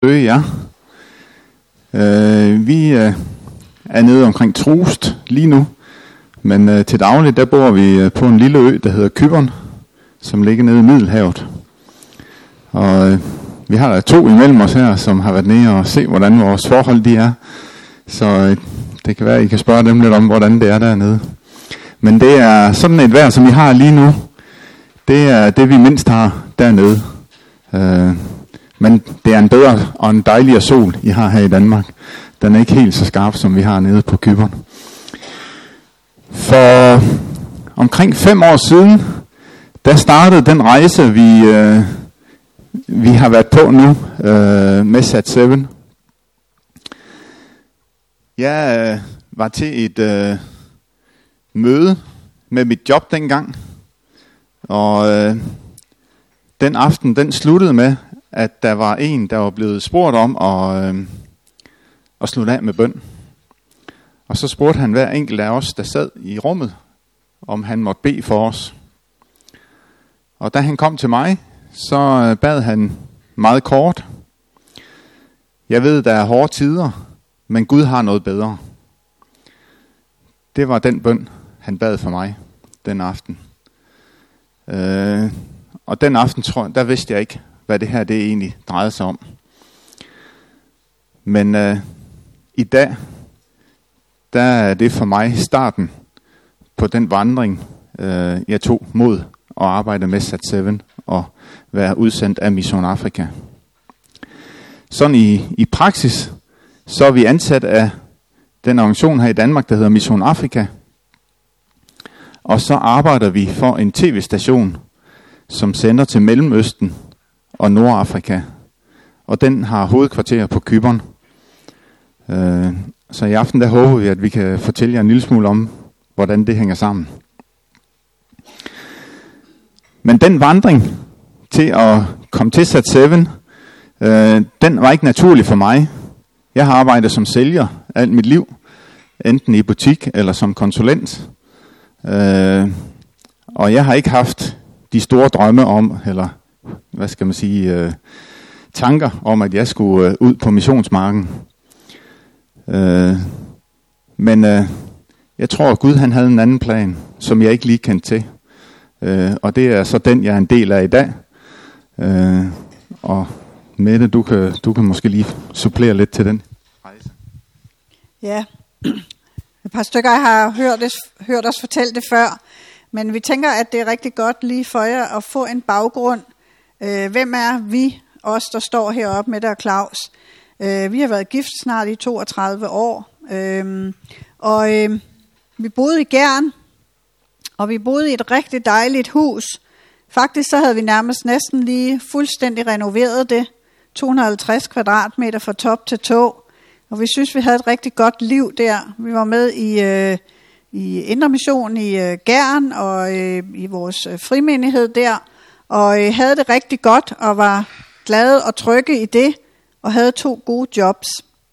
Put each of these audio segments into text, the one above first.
Ja. Vi er nede omkring Troost lige nu, men til daglig der bor vi på en lille ø, der hedder Cypern, som ligger nede i Middelhavet. Og vi har der 2 imellem os her, som har været nede og se, hvordan vores forhold de er. Så det kan være, at I kan spørge dem lidt om, hvordan det er dernede. Men det er sådan et vejr, som vi har lige nu. Det er det, vi mindst har dernede. Men det er en bedre og en dejligere sol, I har her i Danmark. Den er ikke helt så skarp, som vi har nede på Cypern. For omkring 5 år siden, der startede den rejse, vi har været på nu med Sat7. Jeg var til et møde med mit job dengang, og den aften, den sluttede med, at der var en, der var blevet spurgt om at slutte af med bøn. Og så spurgte han hver enkelt af os, der sad i rummet, om han måtte bede for os. Og da han kom til mig, så bad han meget kort: Jeg ved, der er hårde tider, men Gud har noget bedre. Det var den bøn, han bad for mig den aften. Og den aften, der vidste jeg ikke, hvad det her det egentlig drejede sig om. Men i dag, der er det for mig starten på den vandring, jeg tog mod at arbejde med Sat7 og være udsendt af Mission Afrika. Sådan i praksis, så er vi ansat af den organisation her i Danmark, der hedder Mission Afrika. Og så arbejder vi for en tv-station, som sender til Mellemøsten og Nordafrika. Og den har hovedkvarter på Cypern. Så i aften der håber vi, at vi kan fortælle jer en lille smule om, hvordan det hænger sammen. Men den vandring til at komme til Sat7, den var ikke naturlig for mig. Jeg har arbejdet som sælger alt mit liv, enten i butik eller som konsulent. Og jeg har ikke haft de store drømme om, eller hvad skal man sige, tanker om, at jeg skulle ud på missionsmarken. Men jeg tror, at Gud han havde en anden plan, som jeg ikke lige kendte til. Og det er så den, jeg er en del af i dag. Og Mette, du kan måske lige supplere lidt til den rejse. Ja, et par stykker har hørt os fortælle det før, men vi tænker, at det er rigtig godt lige for jer at få en baggrund. Hvem er vi, os der står heroppe med der Claus? Vi har været gift snart i 32 år, og vi boede i Gjern, og vi boede i et rigtig dejligt hus. Faktisk så havde vi nærmest næsten lige fuldstændig renoveret det, 250 kvadratmeter fra top til tå, og vi synes, vi havde et rigtig godt liv der. Vi var med i Indre Mission i Gjern og i vores frimenighed der, og havde det rigtig godt og var glade og trygge i det, og havde 2 gode jobs.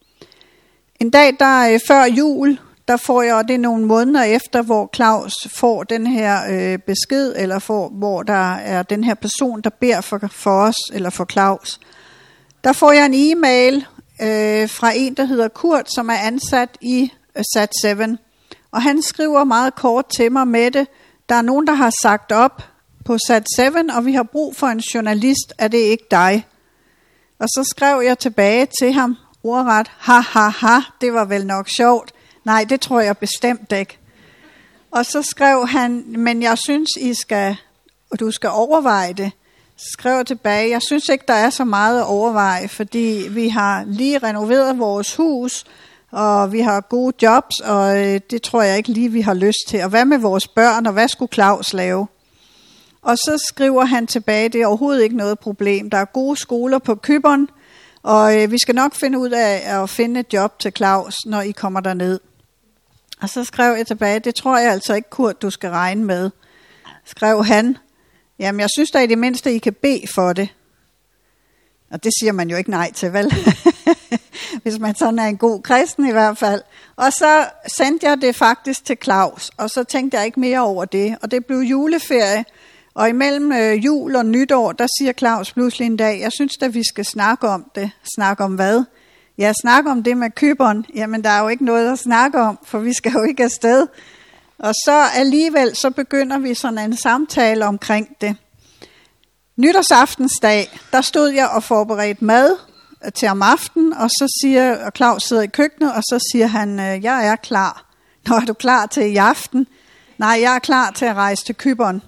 En dag der før jul, der får jeg, og det er nogle måneder efter, hvor Claus får den her besked, eller hvor der er den her person, der beder for os, eller for Claus. Der får jeg en e-mail fra en, der hedder Kurt, som er ansat i Sat7. Og han skriver meget kort til mig med det: Der er nogen, der har sagt op på Sat7, og vi har brug for en journalist. Er det ikke dig? Og så skrev jeg tilbage til ham ordret: ha, det var vel nok sjovt. Nej, det tror jeg bestemt ikke. Og så skrev han: men jeg synes, du skal overveje det. Så skrev jeg tilbage: jeg synes ikke, der er så meget at overveje, fordi vi har lige renoveret vores hus, og vi har gode jobs, og det tror jeg ikke lige, vi har lyst til. Og hvad med vores børn, og hvad skulle Claus lave? Og så skriver han tilbage: det er overhovedet ikke noget problem. Der er gode skoler på Cypern, og vi skal nok finde ud af at finde et job til Claus, når I kommer derned. Og så skrev jeg tilbage: det tror jeg altså ikke, Kurt, du skal regne med. Skrev han: jamen, jeg synes da i det mindste, I kan bede for det. Og det siger man jo ikke nej til, vel? Hvis man sådan er en god kristen i hvert fald. Og så sendte jeg det faktisk til Claus, og så tænkte jeg ikke mere over det. Og det blev juleferie, Og imellem jul og nytår, der siger Claus pludselig en dag, jeg synes da, vi skal snakke om det. Snakke om hvad? Ja, snakke om det med Cypern. Jamen, der er jo ikke noget at snakke om, for vi skal jo ikke afsted. Og så alligevel, så begynder vi sådan en samtale omkring det. Nytårsaftensdag, der stod jeg og forberedte mad til om aftenen, og så siger Claus sidder i køkkenet, og så siger han, jeg er klar. Nå, er du klar til i aften? Nej, jeg er klar til at rejse til Cypern.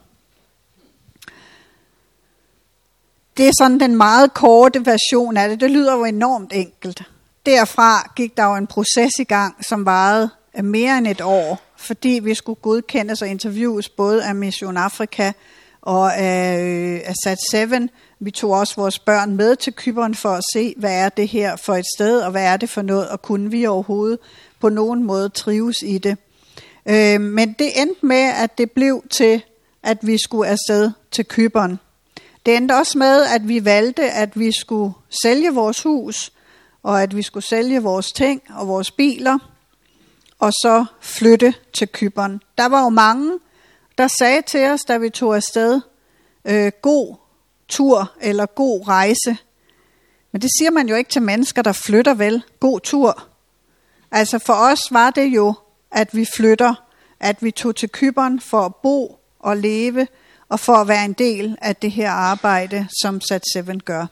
Det er sådan den meget korte version af det. Det lyder jo enormt enkelt. Derfra gik der jo en proces i gang, som varede mere end et år, fordi vi skulle godkendes og interviews både af Mission Afrika og af Sat7. Vi tog også vores børn med til Cypern for at se, hvad er det her for et sted, og hvad er det for noget, og kunne vi overhovedet på nogen måde trives i det. Men det endte med, at det blev til, at vi skulle afsted til Cypern. Det endte også med, at vi valgte, at vi skulle sælge vores hus, og at vi skulle sælge vores ting og vores biler, og så flytte til Cypern. Der var jo mange, der sagde til os, da vi tog afsted, god tur eller god rejse. Men det siger man jo ikke til mennesker, der flytter vel. God tur. Altså for os var det jo, at vi flytter, at vi tog til Cypern for at bo og leve, og for at være en del af det her arbejde, som Sat7 gør.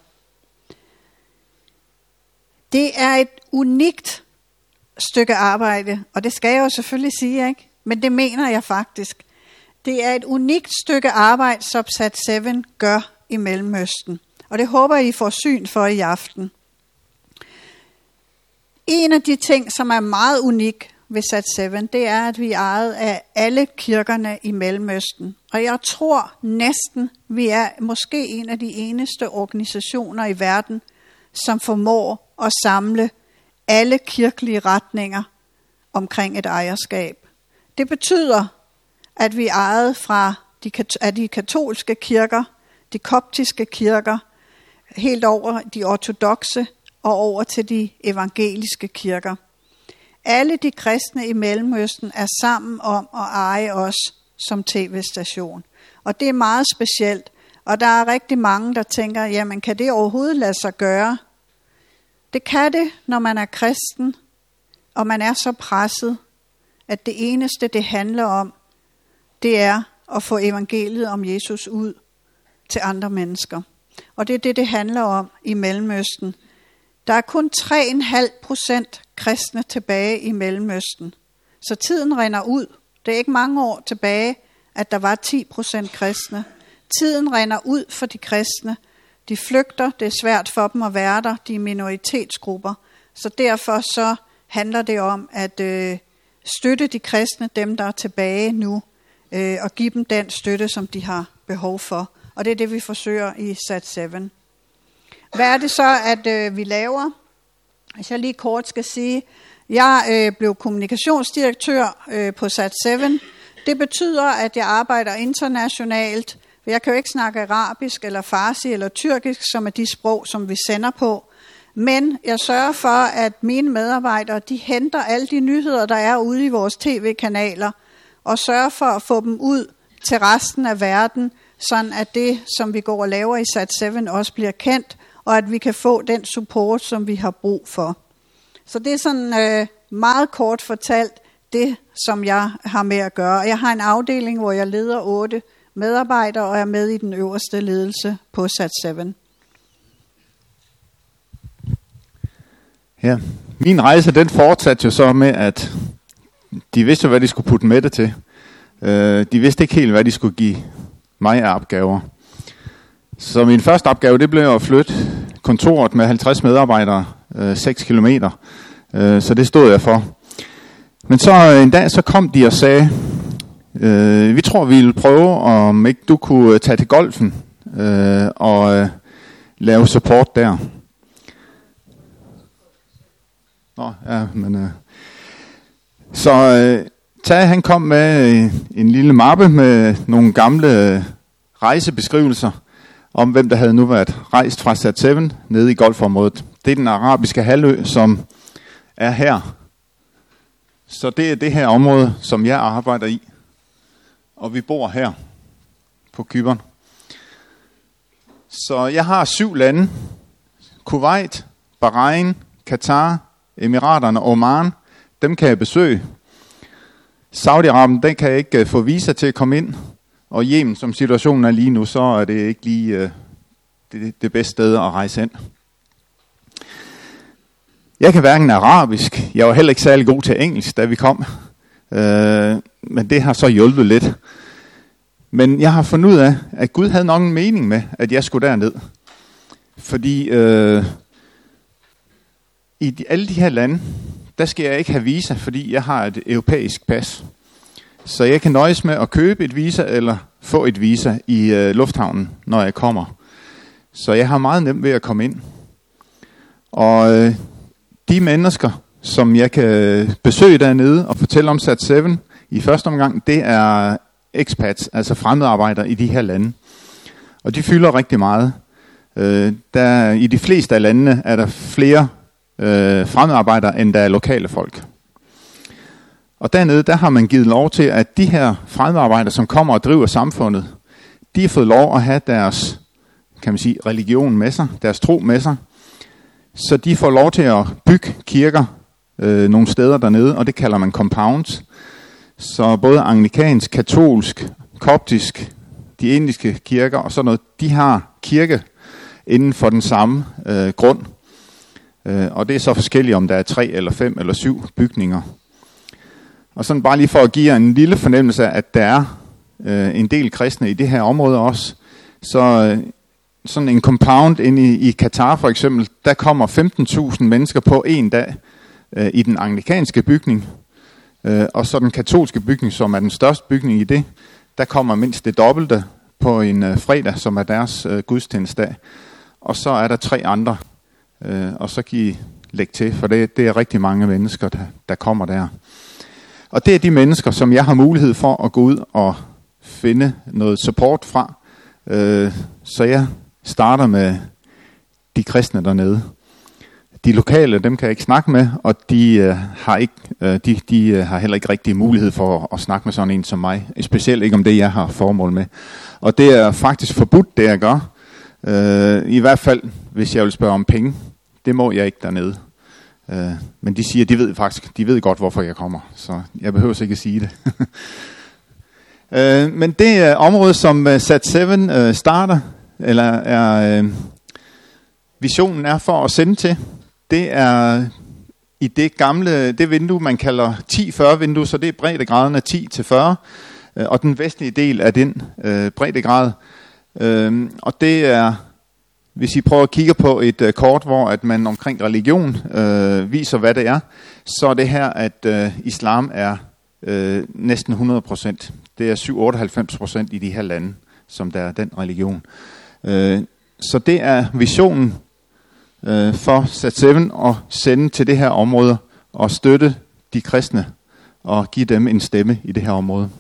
Det er et unikt stykke arbejde, og det skal jeg jo selvfølgelig sige, ikke? Men det mener jeg faktisk. Det er et unikt stykke arbejde, som Sat7 gør i Mellemøsten, og det håber I får syn for i aften. En af de ting, som er meget unik ved Sat7, det er, at vi er ejet af alle kirkerne i Mellemøsten. Og jeg tror næsten, vi er måske en af de eneste organisationer i verden, som formår at samle alle kirkelige retninger omkring et ejerskab. Det betyder, at vi er ejet fra de katolske kirker, de koptiske kirker, helt over de ortodokse og over til de evangeliske kirker. Alle de kristne i Mellemøsten er sammen om at eje os som tv-station. Og det er meget specielt. Og der er rigtig mange, der tænker, jamen kan det overhovedet lade sig gøre? Det kan det, når man er kristen, og man er så presset, at det eneste, det handler om, det er at få evangeliet om Jesus ud til andre mennesker. Og det er det, det handler om i Mellemøsten. Der er kun 3,5% kristne tilbage i Mellemøsten. Så tiden rinder ud. Det er ikke mange år tilbage, at der var 10% kristne. Tiden rinder ud for de kristne. De flygter, det er svært for dem at være der, de er minoritetsgrupper. Så derfor så handler det om at støtte de kristne, dem der er tilbage nu, og give dem den støtte, som de har behov for. Og det er det, vi forsøger i Sat7. Hvad er det så, at vi laver? Hvis jeg lige kort skal sige, jeg blev kommunikationsdirektør på Sat7. Det betyder, at jeg arbejder internationalt. Jeg kan jo ikke snakke arabisk eller farsi eller tyrkisk, som er de sprog, som vi sender på. Men jeg sørger for, at mine medarbejdere, de henter alle de nyheder, der er ude i vores tv-kanaler, og sørger for at få dem ud til resten af verden, sådan at det, som vi går og laver i Sat7, også bliver kendt, og at vi kan få den support, som vi har brug for. Så det er sådan meget kort fortalt det, som jeg har med at gøre. Jeg har en afdeling, hvor jeg leder 8 medarbejdere, og er med i den øverste ledelse på Sat7. Ja, min rejse, den fortsatte jo så med, at de vidste hvad de skulle putte med det til. De vidste ikke helt, hvad de skulle give mig af opgaver. Så min første opgave, det blev at flytte kontoret med 50 medarbejdere 6 kilometer. Så det stod jeg for. Men så en dag, så kom de og sagde, vi tror, vi ville prøve, om ikke du kunne tage til golfen og lave support der. Nå, ja, men... Så Tage, han kom med en lille mappe med nogle gamle rejsebeskrivelser om, hvem der havde nu været rejst fra Sat7 nede i golfområdet. Det er den arabiske halvø, som er her. Så det er det her område, som jeg arbejder i. Og vi bor her på Cypern. Så jeg har 7 lande. Kuwait, Bahrain, Katar, Emiraterne og Oman. Dem kan jeg besøge. Saudi-Arabien, den kan jeg ikke få visa til at komme ind. Og Yemen, som situationen er lige nu, så er det ikke lige det bedste sted at rejse ind. Jeg kan hverken arabisk. Jeg var heller ikke særlig god til engelsk, da vi kom. Men det har så hjulpet lidt. Men jeg har fundet ud af, at Gud havde nok en mening med, at jeg skulle derned. Fordi i alle de her lande, der skal jeg ikke have visa, fordi jeg har et europæisk pas. Så jeg kan nøjes med at købe et visa eller få et visa i lufthavnen, når jeg kommer. Så jeg har meget nemt ved at komme ind. Og de mennesker, som jeg kan besøge dernede og fortælle om Sat7 i første omgang, det er expats, altså fremmedarbejdere i de her lande. Og de fylder rigtig meget. I de fleste af landene er der flere fremmedarbejdere, end der er lokale folk. Og dernede, der har man givet lov til, at de her fremmedarbejdere, som kommer og driver samfundet, de har fået lov at have deres, kan man sige, religion med sig, deres tro med sig. Så de får lov til at bygge kirker nogle steder dernede, og det kalder man compounds. Så både anglikansk, katolsk, koptisk, de indiske kirker og sådan noget, de har kirke inden for den samme grund. Og det er så forskelligt, om der er 3 eller 5 eller 7 bygninger. Og sådan bare lige for at give jer en lille fornemmelse af, at der er en del kristne i det her område også. Så sådan en compound inde i Katar for eksempel, der kommer 15.000 mennesker på en dag i den anglikanske bygning. Og så den katolske bygning, som er den største bygning i det, der kommer mindst det dobbelte på en fredag, som er deres gudstjenestedag. Og så er der 3 andre, og så kan I lægge til, for det er rigtig mange mennesker, der kommer der. Og det er de mennesker, som jeg har mulighed for at gå ud og finde noget support fra. Så jeg starter med de kristne dernede. De lokale, dem kan jeg ikke snakke med, og de har heller ikke rigtig mulighed for at snakke med sådan en som mig. Specielt ikke om det, jeg har formål med. Og det er faktisk forbudt, det jeg gør. I hvert fald, hvis jeg vil spørge om penge. Det må jeg ikke dernede. Men de siger, de ved godt, hvorfor jeg kommer. Så jeg behøver ikke at sige det. Men det område, som Sat7 starter, eller er visionen er for at sende til, det er i det vindue, man kalder 10-40 vindue, så det er breddegraden af 10-40, og den vestlige del af den breddegrad. Og det er, hvis I prøver at kigge på et kort, hvor at man omkring religion viser, hvad det er, så er det her, at islam er næsten 100%. Det er 97% i de her lande, som der er den religion. Så det er visionen for Sat7 at sende til det her område og støtte de kristne og give dem en stemme i det her område.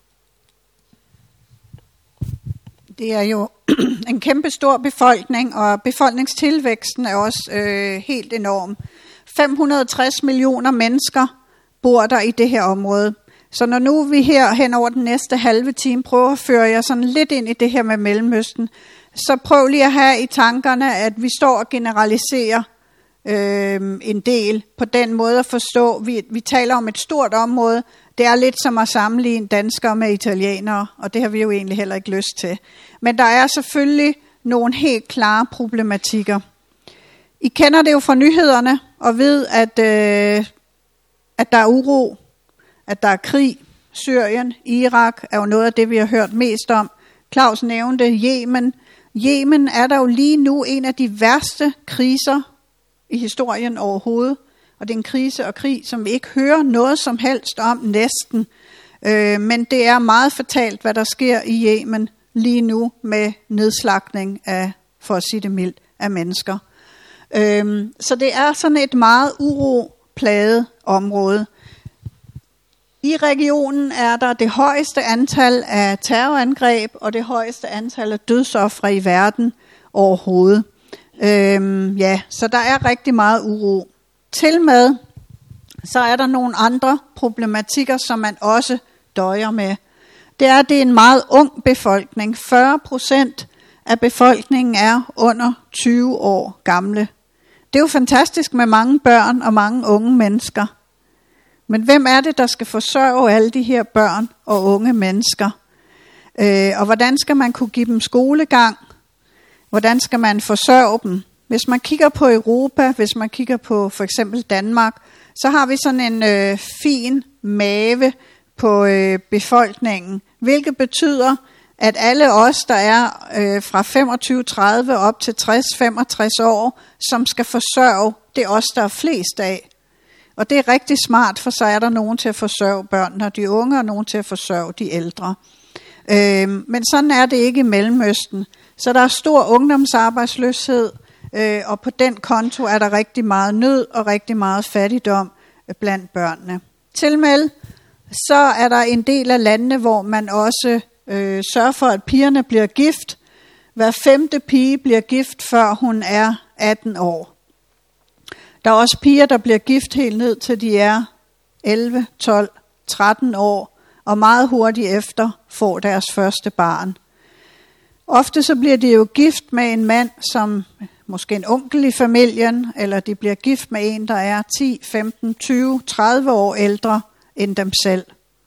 Det er jo en kæmpe stor befolkning, og befolkningstilvæksten er også helt enorm. 560 millioner mennesker bor der i det her område. Så når nu vi her hen over den næste halve time prøver at føre jer sådan lidt ind i det her med Mellemøsten, så prøv lige at have i tankerne, at vi står og generaliserer en del på den måde at forstå. Vi taler om et stort område. Det er lidt som at sammenligne danskere med italienere, og det har vi jo egentlig heller ikke lyst til. Men der er selvfølgelig nogle helt klare problematikker. I kender det jo fra nyhederne og ved, at der er uro, at der er krig. Syrien, Irak er jo noget af det, vi har hørt mest om. Claus nævnte Yemen. Yemen er der jo lige nu en af de værste kriser i historien overhovedet. Og det er en krise og krig, som vi ikke hører noget som helst om næsten. Men det er meget fatalt, hvad der sker i Yemen lige nu med nedslagtning af, for at sige det mildt, af mennesker. Så det er sådan et meget uroplaget område. I regionen er der det højeste antal af terrorangreb og det højeste antal af dødsofre i verden overhovedet. Så der er rigtig meget uro. Tilmed så er der nogle andre problematikker, som man også døjer med. Det er en meget ung befolkning. 40% af befolkningen er under 20 år gamle. Det er jo fantastisk med mange børn og mange unge mennesker. Men hvem er det, der skal forsørge alle de her børn og unge mennesker? Og hvordan skal man kunne give dem skolegang? Hvordan skal man forsørge dem? Hvis man kigger på Europa, hvis man kigger på for eksempel Danmark, så har vi sådan en fin mave på befolkningen, hvilket betyder, at alle os, der er fra 25-30 op til 60-65 år, som skal forsørge, det er os, der er flest af. Og det er rigtig smart, for så er der nogen til at forsørge børnene og de unge, og nogen til at forsørge de ældre. Men sådan er det ikke i Mellemøsten. Så der er stor ungdomsarbejdsløshed, og på den konto er der rigtig meget nød og rigtig meget fattigdom blandt børnene. Tilmed så er der en del af landene, hvor man også sørger for, at pigerne bliver gift. Hver 5. pige bliver gift, før hun er 18 år. Der er også piger, der bliver gift helt ned til de er 11, 12, 13 år, og meget hurtigt efter får deres første barn. Ofte så bliver de jo gift med en mand, som måske en onkel i familien, eller de bliver gift med en, der er 10, 15, 20, 30 år ældre end dem selv.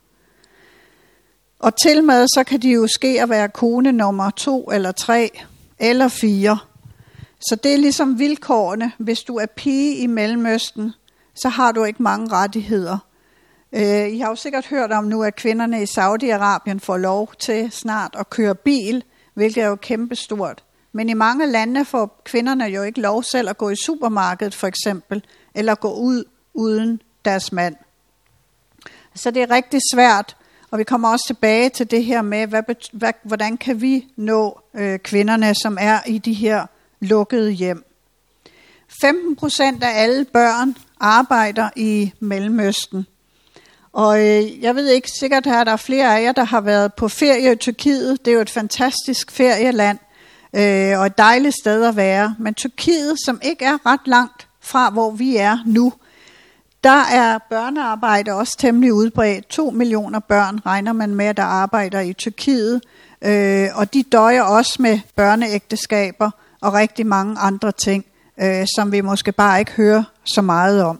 Og tilmed så kan de jo ske at være kone nummer 2 eller 3 eller 4. Så det er ligesom vilkårene. Hvis du er pige i Mellemøsten, så har du ikke mange rettigheder. I har jo sikkert hørt om nu, at kvinderne i Saudi-Arabien får lov til snart at køre bil, hvilket er jo kæmpestort. Men i mange lande får kvinderne jo ikke lov selv at gå i supermarkedet for eksempel, eller gå ud uden deres mand. Så det er rigtig svært, og vi kommer også tilbage til det her med, hvordan kan vi nå kvinderne, som er i de her lukkede hjem. 15% af alle børn arbejder i Mellemøsten. Og jeg ved ikke, sikkert her der er flere af jer, der har været på ferie i Tyrkiet. Det er jo et fantastisk ferieland og et dejligt sted at være. Men Tyrkiet, som ikke er ret langt fra, hvor vi er nu, der er børnearbejde også temmelig udbredt. 2 millioner børn regner man med, der arbejder i Tyrkiet. Og de døjer også med børneægteskaber og rigtig mange andre ting, som vi måske bare ikke hører så meget om.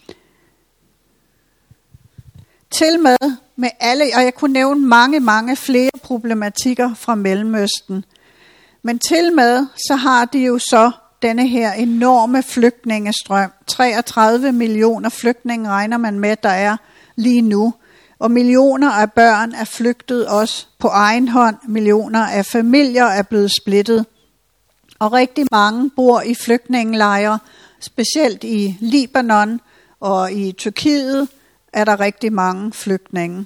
Tilmed med alle, og jeg kunne nævne mange flere problematikker fra Mellemøsten. Men tilmed så har de jo så denne her enorme flygtningestrøm. 33 millioner flygtninge regner man med, der er lige nu. Og millioner af børn er flygtet også på egen hånd. Millioner af familier er blevet splittet. Og rigtig mange bor i flygtningelejre, specielt i Libanon og i Tyrkiet er der rigtig mange flygtninge.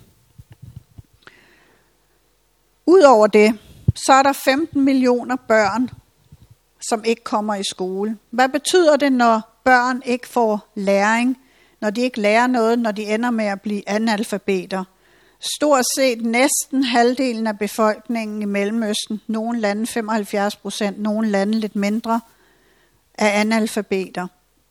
Udover det, så er der 15 millioner børn, som ikke kommer i skole. Hvad betyder det, når børn ikke får læring, når de ikke lærer noget, når de ender med at blive analfabeter? Stort set næsten halvdelen af befolkningen i Mellemøsten, nogle lande 75%, nogle lande lidt mindre, er analfabeter.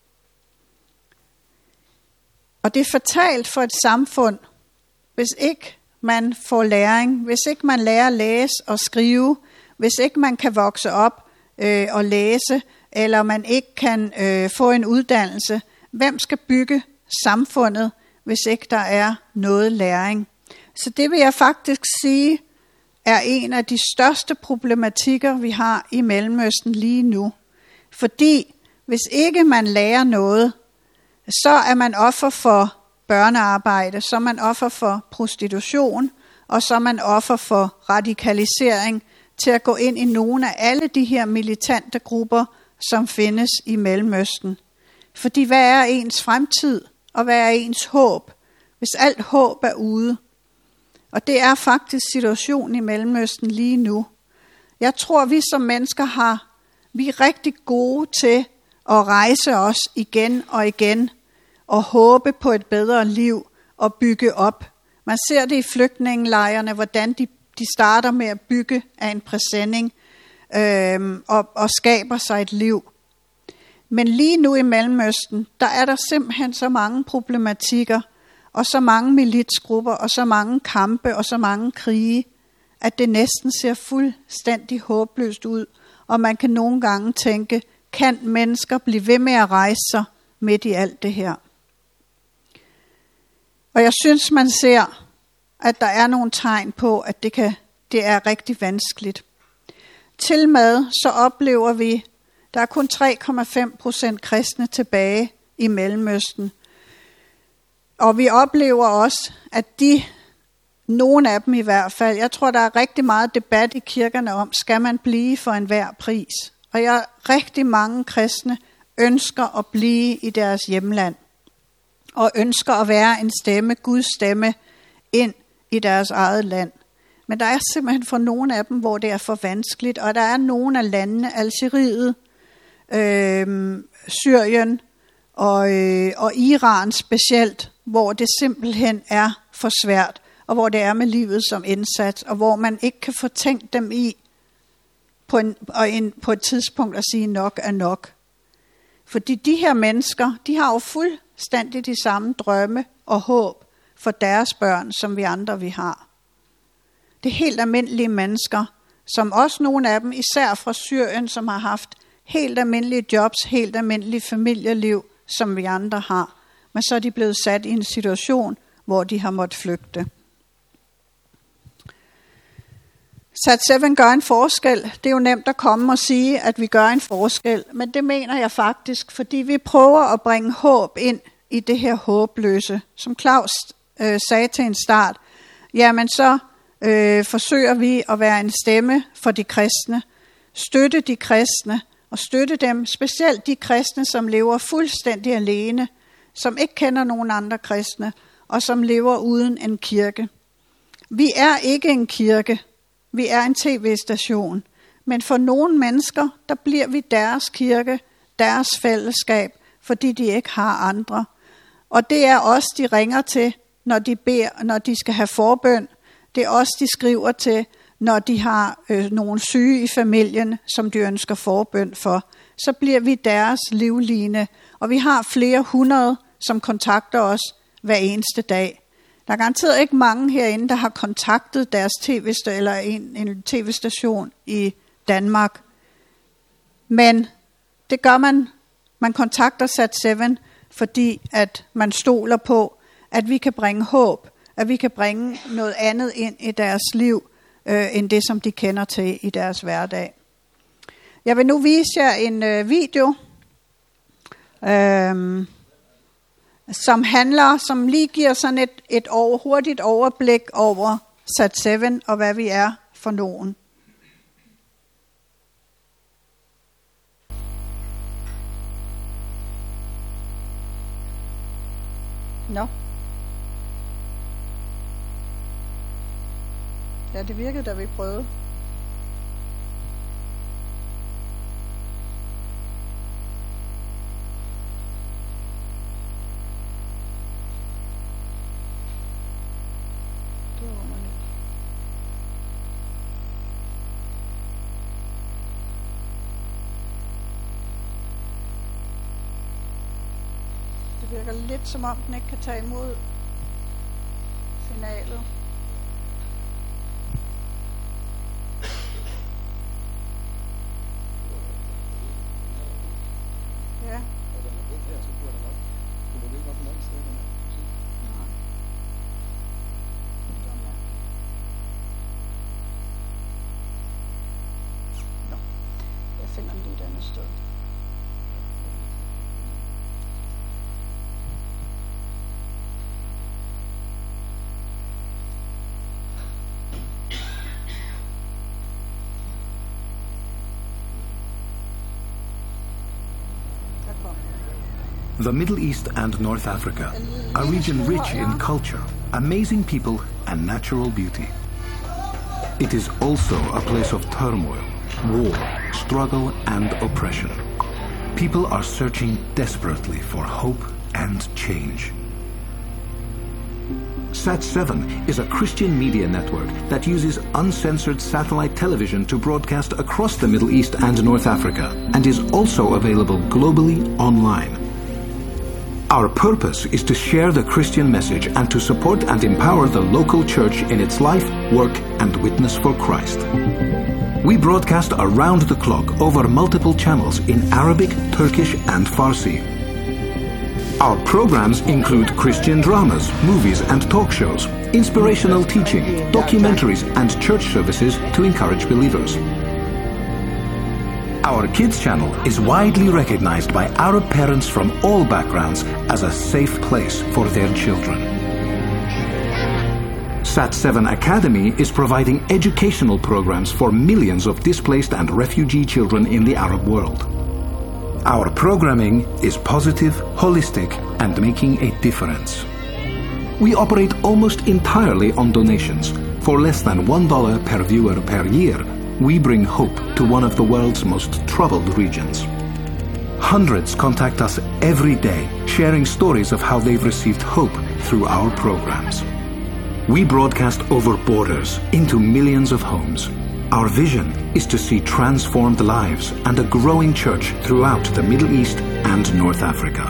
Og det er fatalt for et samfund, hvis ikke man får læring, hvis ikke man lærer at læse og skrive, hvis ikke man kan vokse op og læse, eller man ikke kan få en uddannelse. Hvem skal bygge samfundet, hvis ikke der er noget læring? Så det vil jeg faktisk sige, er en af de største problematikker, vi har i Mellemøsten lige nu. Fordi hvis ikke man lærer noget, så er man offer for børnearbejde, så er man offer for prostitution, og så er man offer for radikalisering til at gå ind i nogle af alle de her militante grupper, som findes i Mellemøsten. Fordi hvad er ens fremtid, og hvad er ens håb, hvis alt håb er ude? Og det er faktisk situationen i Mellemøsten lige nu. Jeg tror, vi som mennesker vi er rigtig gode til at rejse os igen og igen, og håbe på et bedre liv og bygge op. Man ser det i flygtningelejrene, hvordan de starter med at bygge af en præsending og skaber sig et liv. Men lige nu i Mellemøsten, der er der simpelthen så mange problematikker, og så mange militsgrupper, og så mange kampe, og så mange krige, at det næsten ser fuldstændig håbløst ud, og man kan nogle gange tænke, kan mennesker blive ved med at rejse sig midt i alt det her? Og jeg synes, man ser, at der er nogle tegn på, at det er rigtig vanskeligt. Tilmed så oplever vi, der er kun 3,5% kristne tilbage i Mellemøsten. Og vi oplever også, at nogle af dem i hvert fald, jeg tror, der er rigtig meget debat i kirkerne om, skal man blive for enhver pris? Og rigtig mange kristne ønsker at blive i deres hjemland, og ønsker at være en stemme, Guds stemme, ind i deres eget land. Men der er simpelthen for nogle af dem, hvor det er for vanskeligt, og der er nogle af landene, Algeriet, Syrien og Iran specielt, hvor det simpelthen er for svært, og hvor det er med livet som indsats, og hvor man ikke kan få tænkt dem i på et tidspunkt at sige nok er nok. Fordi de her mennesker, de har jo fuldstændig de samme drømme og håb for deres børn, som vi andre vi har. Det er helt almindelige mennesker, som også nogle af dem, især fra Syrien, som har haft helt almindelige jobs, helt almindelige familieliv, som vi andre har. Men så er de blevet sat i en situation, hvor de har måttet flygte. Sat7 gør en forskel. Det er jo nemt at komme og sige, at vi gør en forskel. Men det mener jeg faktisk, fordi vi prøver at bringe håb ind i det her håbløse. Som Claus sagde til en start, jamen så forsøger vi at være en stemme for de kristne. Støtte de kristne og støtte dem, specielt de kristne, som lever fuldstændig alene, som ikke kender nogen andre kristne, og som lever uden en kirke. Vi er ikke en kirke. Vi er en tv-station, men for nogle mennesker, der bliver vi deres kirke, deres fællesskab, fordi de ikke har andre. Og det er os, de ringer til, når de beder, når de skal have forbøn. Det er os, de skriver til, når de har nogle syge i familien, som de ønsker forbøn for. Så bliver vi deres livline, og vi har flere hundrede, som kontakter os hver eneste dag. Der er garanteret ikke mange herinde, der har kontaktet deres eller en tv-station i Danmark. Men det gør man. Man kontakter Sat7, fordi at man stoler på, at vi kan bringe håb, at vi kan bringe noget andet ind i deres liv, end det, som de kender til i deres hverdag. Jeg vil nu vise jer en video, som lige giver sådan et hurtigt overblik over Sat7 og hvad vi er for nogen. Nå. Ja, det virkede, da vi prøvede. Det virker lidt som om den ikke kan tage imod signalet. Ja. Nå, jeg finder den lige et andet sted. The Middle East and North Africa, a region rich in culture, amazing people and natural beauty. It is also a place of turmoil, war, struggle and oppression. People are searching desperately for hope and change. Sat7 is a Christian media network that uses uncensored satellite television to broadcast across the Middle East and North Africa and is also available globally online. Our purpose is to share the Christian message and to support and empower the local church in its life, work, and witness for Christ. We broadcast around the clock over multiple channels in Arabic, Turkish, and Farsi. Our programs include Christian dramas, movies and talk shows, inspirational teaching, documentaries, and church services to encourage believers. Our kids channel is widely recognized by Arab parents from all backgrounds as a safe place for their children. Sat7 Academy is providing educational programs for millions of displaced and refugee children in the Arab world. Our programming is positive, holistic, and making a difference. We operate almost entirely on donations. For less than $1 per viewer per year, we bring hope to one of the world's most troubled regions. Hundreds contact us every day, sharing stories of how they've received hope through our programs. We broadcast over borders into millions of homes. Our vision is to see transformed lives and a growing church throughout the Middle East and North Africa.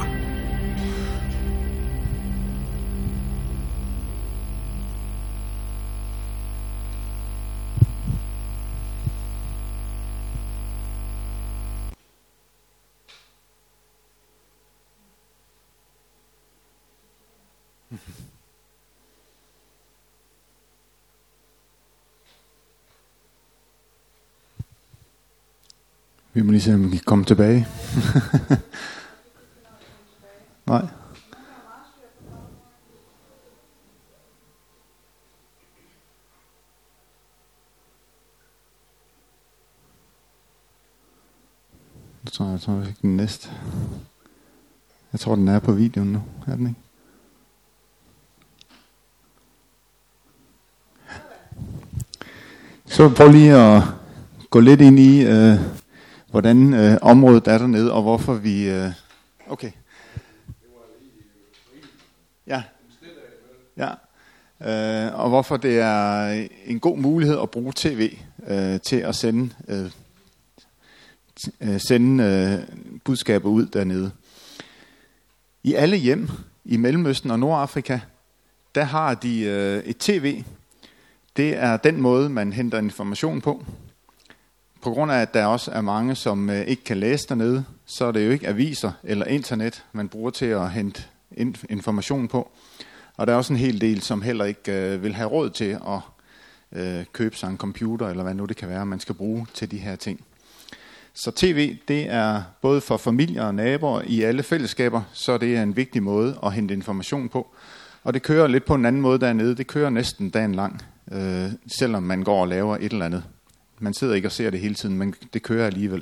Vi må lige se, om vi kan komme tilbage. Nej. Jeg tror ikke den næste. Jeg tror, den er på videoen nu. Er den ikke? Så prøv lige at gå lidt ind i, hvordan området er dernede, og hvorfor vi... Okay. Ja. Ja. Og hvorfor det er en god mulighed at bruge tv til at sende budskaber ud dernede. I alle hjem i Mellemøsten og Nordafrika, der har de et tv. Det er den måde, man henter information på. På grund af, at der også er mange, som ikke kan læse dernede, så er det jo ikke aviser eller internet, man bruger til at hente information på. Og der er også en hel del, som heller ikke vil have råd til at købe sig en computer, eller hvad nu det kan være, man skal bruge til de her ting. Så tv, det er både for familier og naboer i alle fællesskaber, så det er en vigtig måde at hente information på. Og det kører lidt på en anden måde dernede. Det kører næsten dagen lang, selvom man går og laver et eller andet. Man sidder ikke og ser det hele tiden, men det kører alligevel.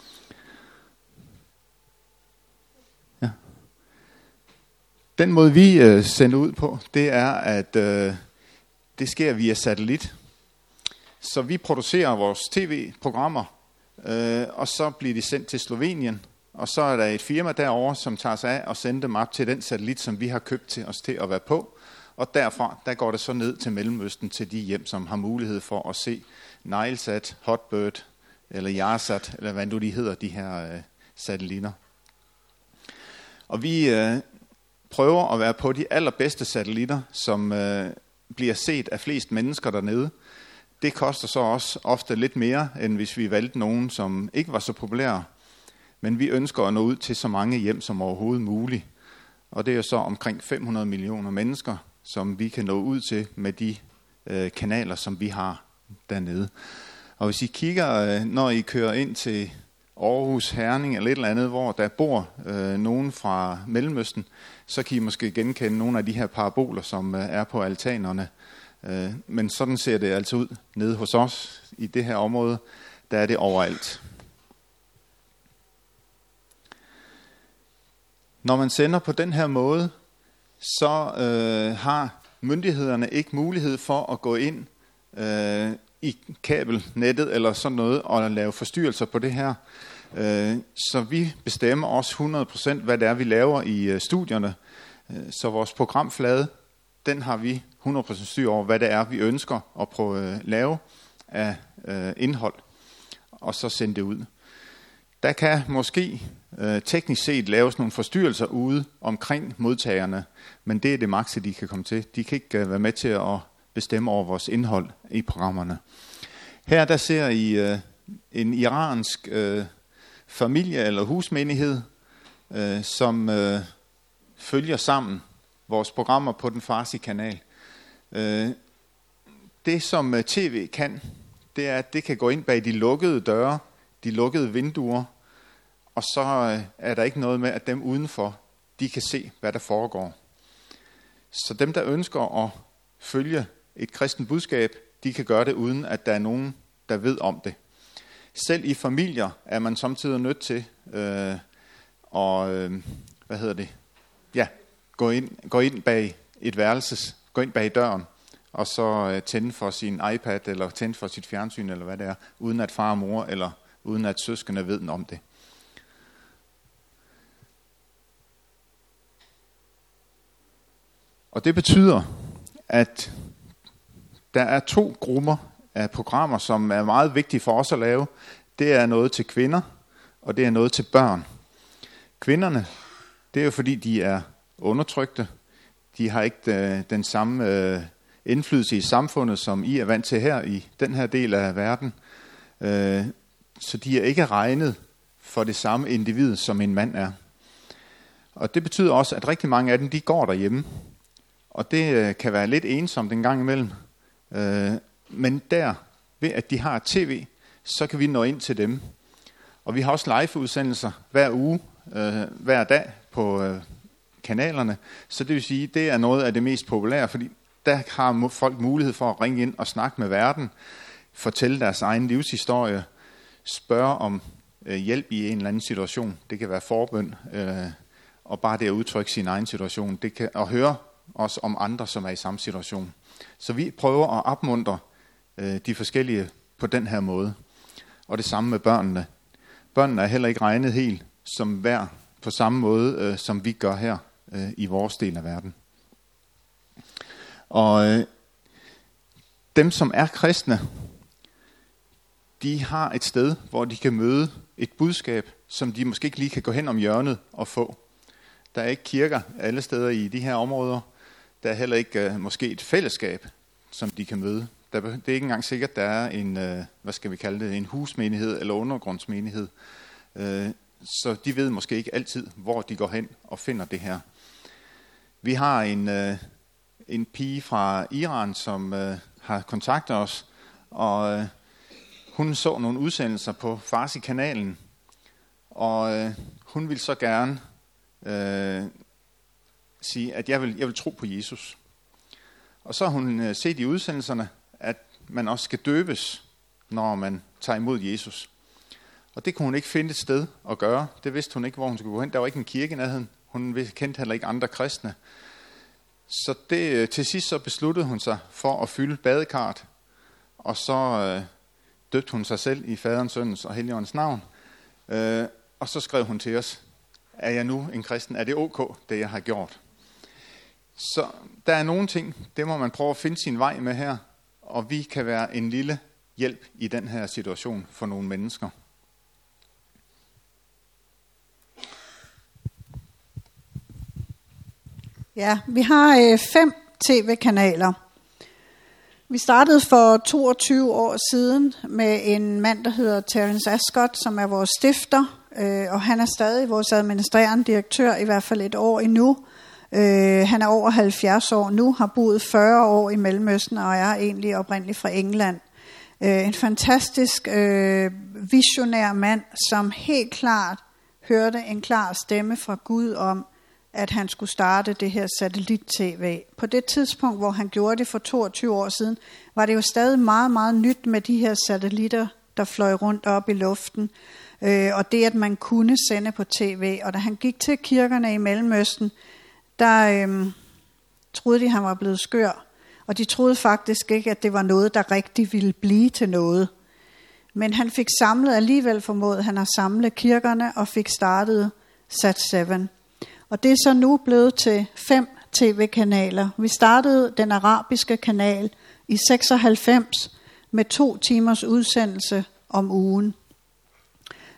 Ja. Den måde, vi sender ud på, det er, at det sker via satellit. Så vi producerer vores tv-programmer, og så bliver de sendt til Slovenien. Og så er der et firma derovre, som tager sig af og sender dem op til den satellit, som vi har købt til os til at være på. Og derfra, der går det så ned til Mellemøsten, til de hjem, som har mulighed for at se Nilesat, Hotbird eller Yarsat, eller hvad nu de hedder, de her satellitter. Og vi prøver at være på de allerbedste satellitter, som bliver set af flest mennesker dernede. Det koster så også ofte lidt mere, end hvis vi valgte nogen, som ikke var så populære. Men vi ønsker at nå ud til så mange hjem som overhovedet muligt. Og det er jo så omkring 500 millioner mennesker, som vi kan nå ud til med de kanaler, som vi har dernede. Og hvis I kigger, når I kører ind til Aarhus, Herning eller et eller andet, hvor der bor nogen fra Mellemøsten, så kan I måske genkende nogle af de her paraboler, som er på altanerne. Men sådan ser det altså ud nede hos os i det her område. Der er det overalt. Når man sender på den her måde, så har myndighederne ikke mulighed for at gå ind i kabelnettet eller sådan noget og lave forstyrrelser på det her. Så vi bestemmer også 100% hvad det er, vi laver i studierne. Så vores programflade, den har vi 100% styr over, hvad det er, vi ønsker at prøve at lave af indhold, og så sende det ud. Der kan måske teknisk set laves nogle forstyrrelser ude omkring modtagerne, men det er det makse, de kan komme til. De kan ikke være med til at bestemme over vores indhold i programmerne. Her der ser I en iransk familie eller husmenighed, som følger sammen vores programmer på den Farsi-kanal. Det som tv kan, det er, at det kan gå ind bag de lukkede døre, de lukkede vinduer, og så er der ikke noget med, at dem udenfor, de kan se, hvad der foregår. Så dem, der ønsker at følge et kristent budskab, de kan gøre det, uden at der er nogen, der ved om det. Selv i familier er man samtidig nødt til gå ind bag et værelses, gå ind bag døren, og så tænde for sin iPad, eller tænde for sit fjernsyn, eller hvad det er, uden at far og mor, eller uden at søskende ved om det. Og det betyder, at der er 2 grupper af programmer, som er meget vigtige for os at lave. Det er noget til kvinder, og det er noget til børn. Kvinderne, det er jo fordi, de er undertrykte. De har ikke den samme indflydelse i samfundet, som I er vant til her i den her del af verden. Så de er ikke regnet for det samme individ, som en mand er. Og det betyder også, at rigtig mange af dem, de går derhjemme. Og det kan være lidt ensomt en gang imellem. Men der, ved at de har tv, så kan vi nå ind til dem. Og vi har også live-udsendelser hver uge, hver dag på kanalerne. Så det vil sige, det er noget af det mest populære, fordi der har folk mulighed for at ringe ind og snakke med verden, fortælle deres egen livshistorie, spørge om hjælp i en eller anden situation. Det kan være forbøn, og bare det at udtrykke sin egen situation. Det kan, og høre også om andre, som er i samme situation. Så vi prøver at opmuntre de forskellige på den her måde. Og det samme med børnene. Børnene er heller ikke regnet helt som hver på samme måde, som vi gør her i vores del af verden. Og dem, som er kristne, de har et sted, hvor de kan møde et budskab, som de måske ikke lige kan gå hen om hjørnet og få. Der er ikke kirker alle steder i de her områder. Der er heller ikke måske et fællesskab, som de kan møde. Det er ikke engang sikkert, at der er en husmenighed eller undergrundsmenighed. Så de ved måske ikke altid, hvor de går hen og finder det her. Vi har en pige fra Iran, som har kontaktet os, og hun så nogle udsendelser på Farsi-kanalen, og hun vil så gerne sige, at jeg vil tro på Jesus. Og så har hun set i udsendelserne, at man også skal døbes, når man tager imod Jesus. Og det kunne hun ikke finde et sted at gøre. Det vidste hun ikke, hvor hun skulle gå hen. Der var ikke en kirke i nærheden. Hun kendte heller ikke andre kristne. Så til sidst så besluttede hun sig for at fylde badekarret. Og så døbte hun sig selv i Faderens, Søndens og Helligåndens navn. Og så skrev hun til os, er jeg nu en kristen? Er det ok, det jeg har gjort? Så der er nogle ting, det må man prøve at finde sin vej med her. Og vi kan være en lille hjælp i den her situation for nogle mennesker. Ja, vi har 5 tv-kanaler. Vi startede for 22 år siden med en mand, der hedder Terence Ascott, som er vores stifter, og han er stadig vores administrerende direktør, i hvert fald et år endnu. Han er over 70 år nu, har boet 40 år i Mellemøsten og er egentlig oprindeligt fra England. En fantastisk visionær mand, som helt klart hørte en klar stemme fra Gud om, at han skulle starte det her satellit-tv. På det tidspunkt, hvor han gjorde det for 22 år siden, var det jo stadig meget, meget nyt med de her satellitter, der fløj rundt op i luften. Og det, at man kunne sende på tv. Og da han gik til kirkerne i Mellemøsten, der troede de, han var blevet skør. Og de troede faktisk ikke, at det var noget, der rigtig ville blive til noget. Men han fik samlet, alligevel formået, han har samlet kirkerne og fik startet Sat7. Og det er så nu blevet til 5 tv-kanaler. Vi startede den arabiske kanal i 96 med 2 timers udsendelse om ugen.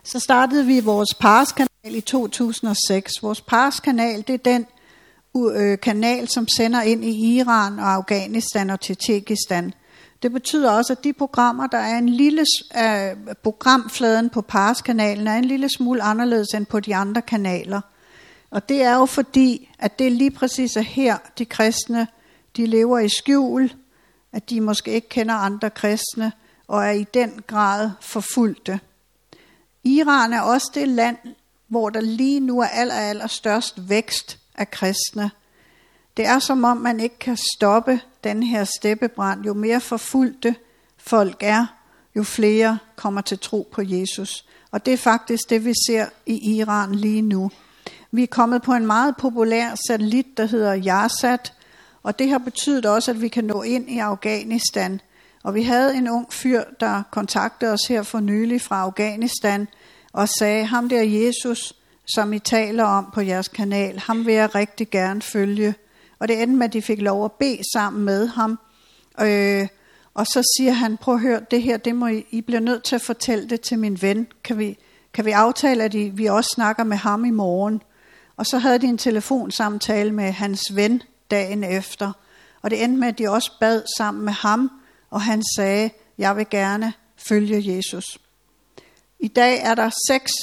så startede vi vores Pars-kanal i 2006. Vores Pars-kanal, det er den kanal, som sender ind i Iran og Afghanistan og Tjetjenistan. Det betyder også, at de programmer, der er en lille programfladen på Pars-kanalen, er en lille smule anderledes end på de andre kanaler. Og det er jo fordi, at det lige præcis er her, de kristne, de lever i skjul, at de måske ikke kender andre kristne, og er i den grad forfulgte. Iran er også det land, hvor der lige nu er allerstørst vækst af kristne. Det er som om, man ikke kan stoppe den her steppebrand. Jo mere forfulgte folk er, jo flere kommer til tro på Jesus. Og det er faktisk det, vi ser i Iran lige nu. Vi er kommet på en meget populær satellit, der hedder Yarsat, og det har betydet også, at vi kan nå ind i Afghanistan. Og vi havde en ung fyr, der kontaktede os her for nylig fra Afghanistan, og sagde, ham der Jesus, som I taler om på jeres kanal, ham vil jeg rigtig gerne følge. Og det endte med, at de fik lov at bede sammen med ham. Og så siger han, prøv at høre, det her, det må I bliver nødt til at fortælle det til min ven. Kan vi aftale, at vi også snakker med ham i morgen? Og så havde de en telefonsamtale med hans ven dagen efter. Og det endte med, at de også bad sammen med ham, og han sagde, jeg vil gerne følge Jesus. I dag er der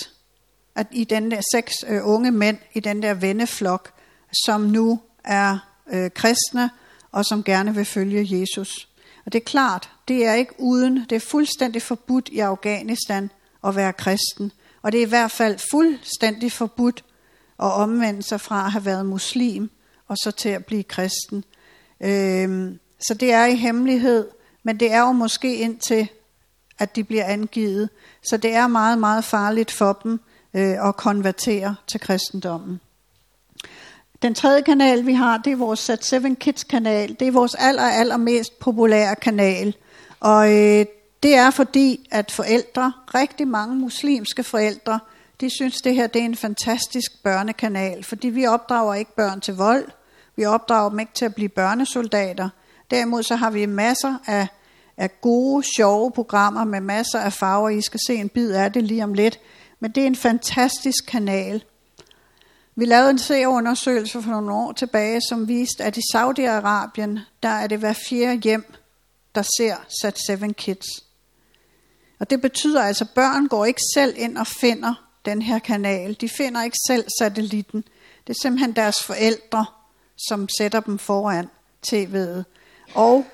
6 unge mænd i den der venneflok, som nu er kristne, og som gerne vil følge Jesus. Og det er klart, det er ikke uden, det er fuldstændig forbudt i Afghanistan at være kristen. Og det er i hvert fald fuldstændig forbudt at omvende sig fra at have været muslim, og så til at blive kristen. Så det er i hemmelighed, men det er jo måske indtil, at de bliver angivet. Så det er meget, meget farligt for dem at konvertere til kristendommen. Den tredje kanal, vi har, det er vores Sat7 Kids kanal. Det er vores allermest populære kanal. Og det er fordi, at forældre, rigtig mange muslimske forældre, de synes, det her det er en fantastisk børnekanal. Fordi vi opdrager ikke børn til vold. Vi opdrager dem ikke til at blive børnesoldater. Derimod så har vi masser af gode, sjove programmer med masser af farver. I skal se en bid af det lige om lidt. Men det er en fantastisk kanal. Vi lavede en seerundersøgelse for nogle år tilbage, som viste, at i Saudi-Arabien, der er det hver 4. hjem, der ser Sat7 Kids. Og det betyder altså, at børn går ikke selv ind og finder den her kanal. De finder ikke selv satellitten. Det er simpelthen deres forældre, som sætter dem foran tv'et. Og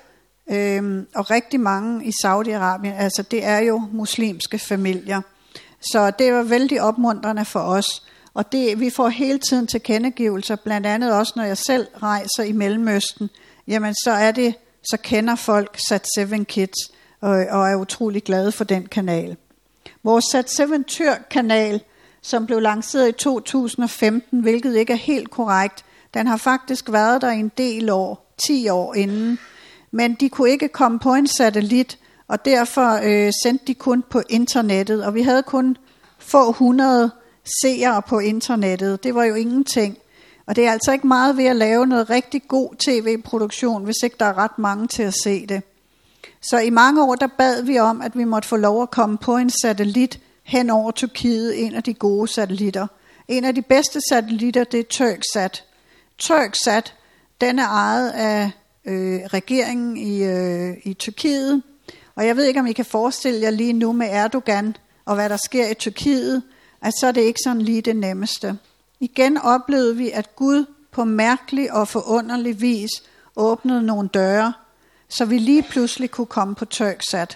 rigtig mange i Saudi-Arabien, altså det er jo muslimske familier. Så det var vældig opmuntrende for os. Og vi får hele tiden tilkendegivelser, blandt andet også, når jeg selv rejser i Mellemøsten, jamen så kender folk Sat7 Kids og er utrolig glade for den kanal. Vores Sat7 Tyrk-kanal, som blev lanceret i 2015, hvilket ikke er helt korrekt, den har faktisk været der i en del år, 10 år inden, men de kunne ikke komme på en satellit, og derfor sendte de kun på internettet, og vi havde kun få 100 seere på internettet. Det var jo ingenting. Og det er altså ikke meget ved at lave noget rigtig god tv-produktion, hvis ikke der er ret mange til at se det. Så i mange år, der bad vi om, at vi måtte få lov at komme på en satellit hen over Tyrkiet, en af de gode satellitter. En af de bedste satellitter, det er Turksat. Turksat, den er ejet af regeringen i Tyrkiet. Og jeg ved ikke, om I kan forestille jer lige nu med Erdogan, og hvad der sker i Tyrkiet, at så er det ikke sådan lige det nemmeste. Igen oplevede vi, at Gud på mærkelig og forunderlig vis åbnede nogle døre, så vi lige pludselig kunne komme på Turksat.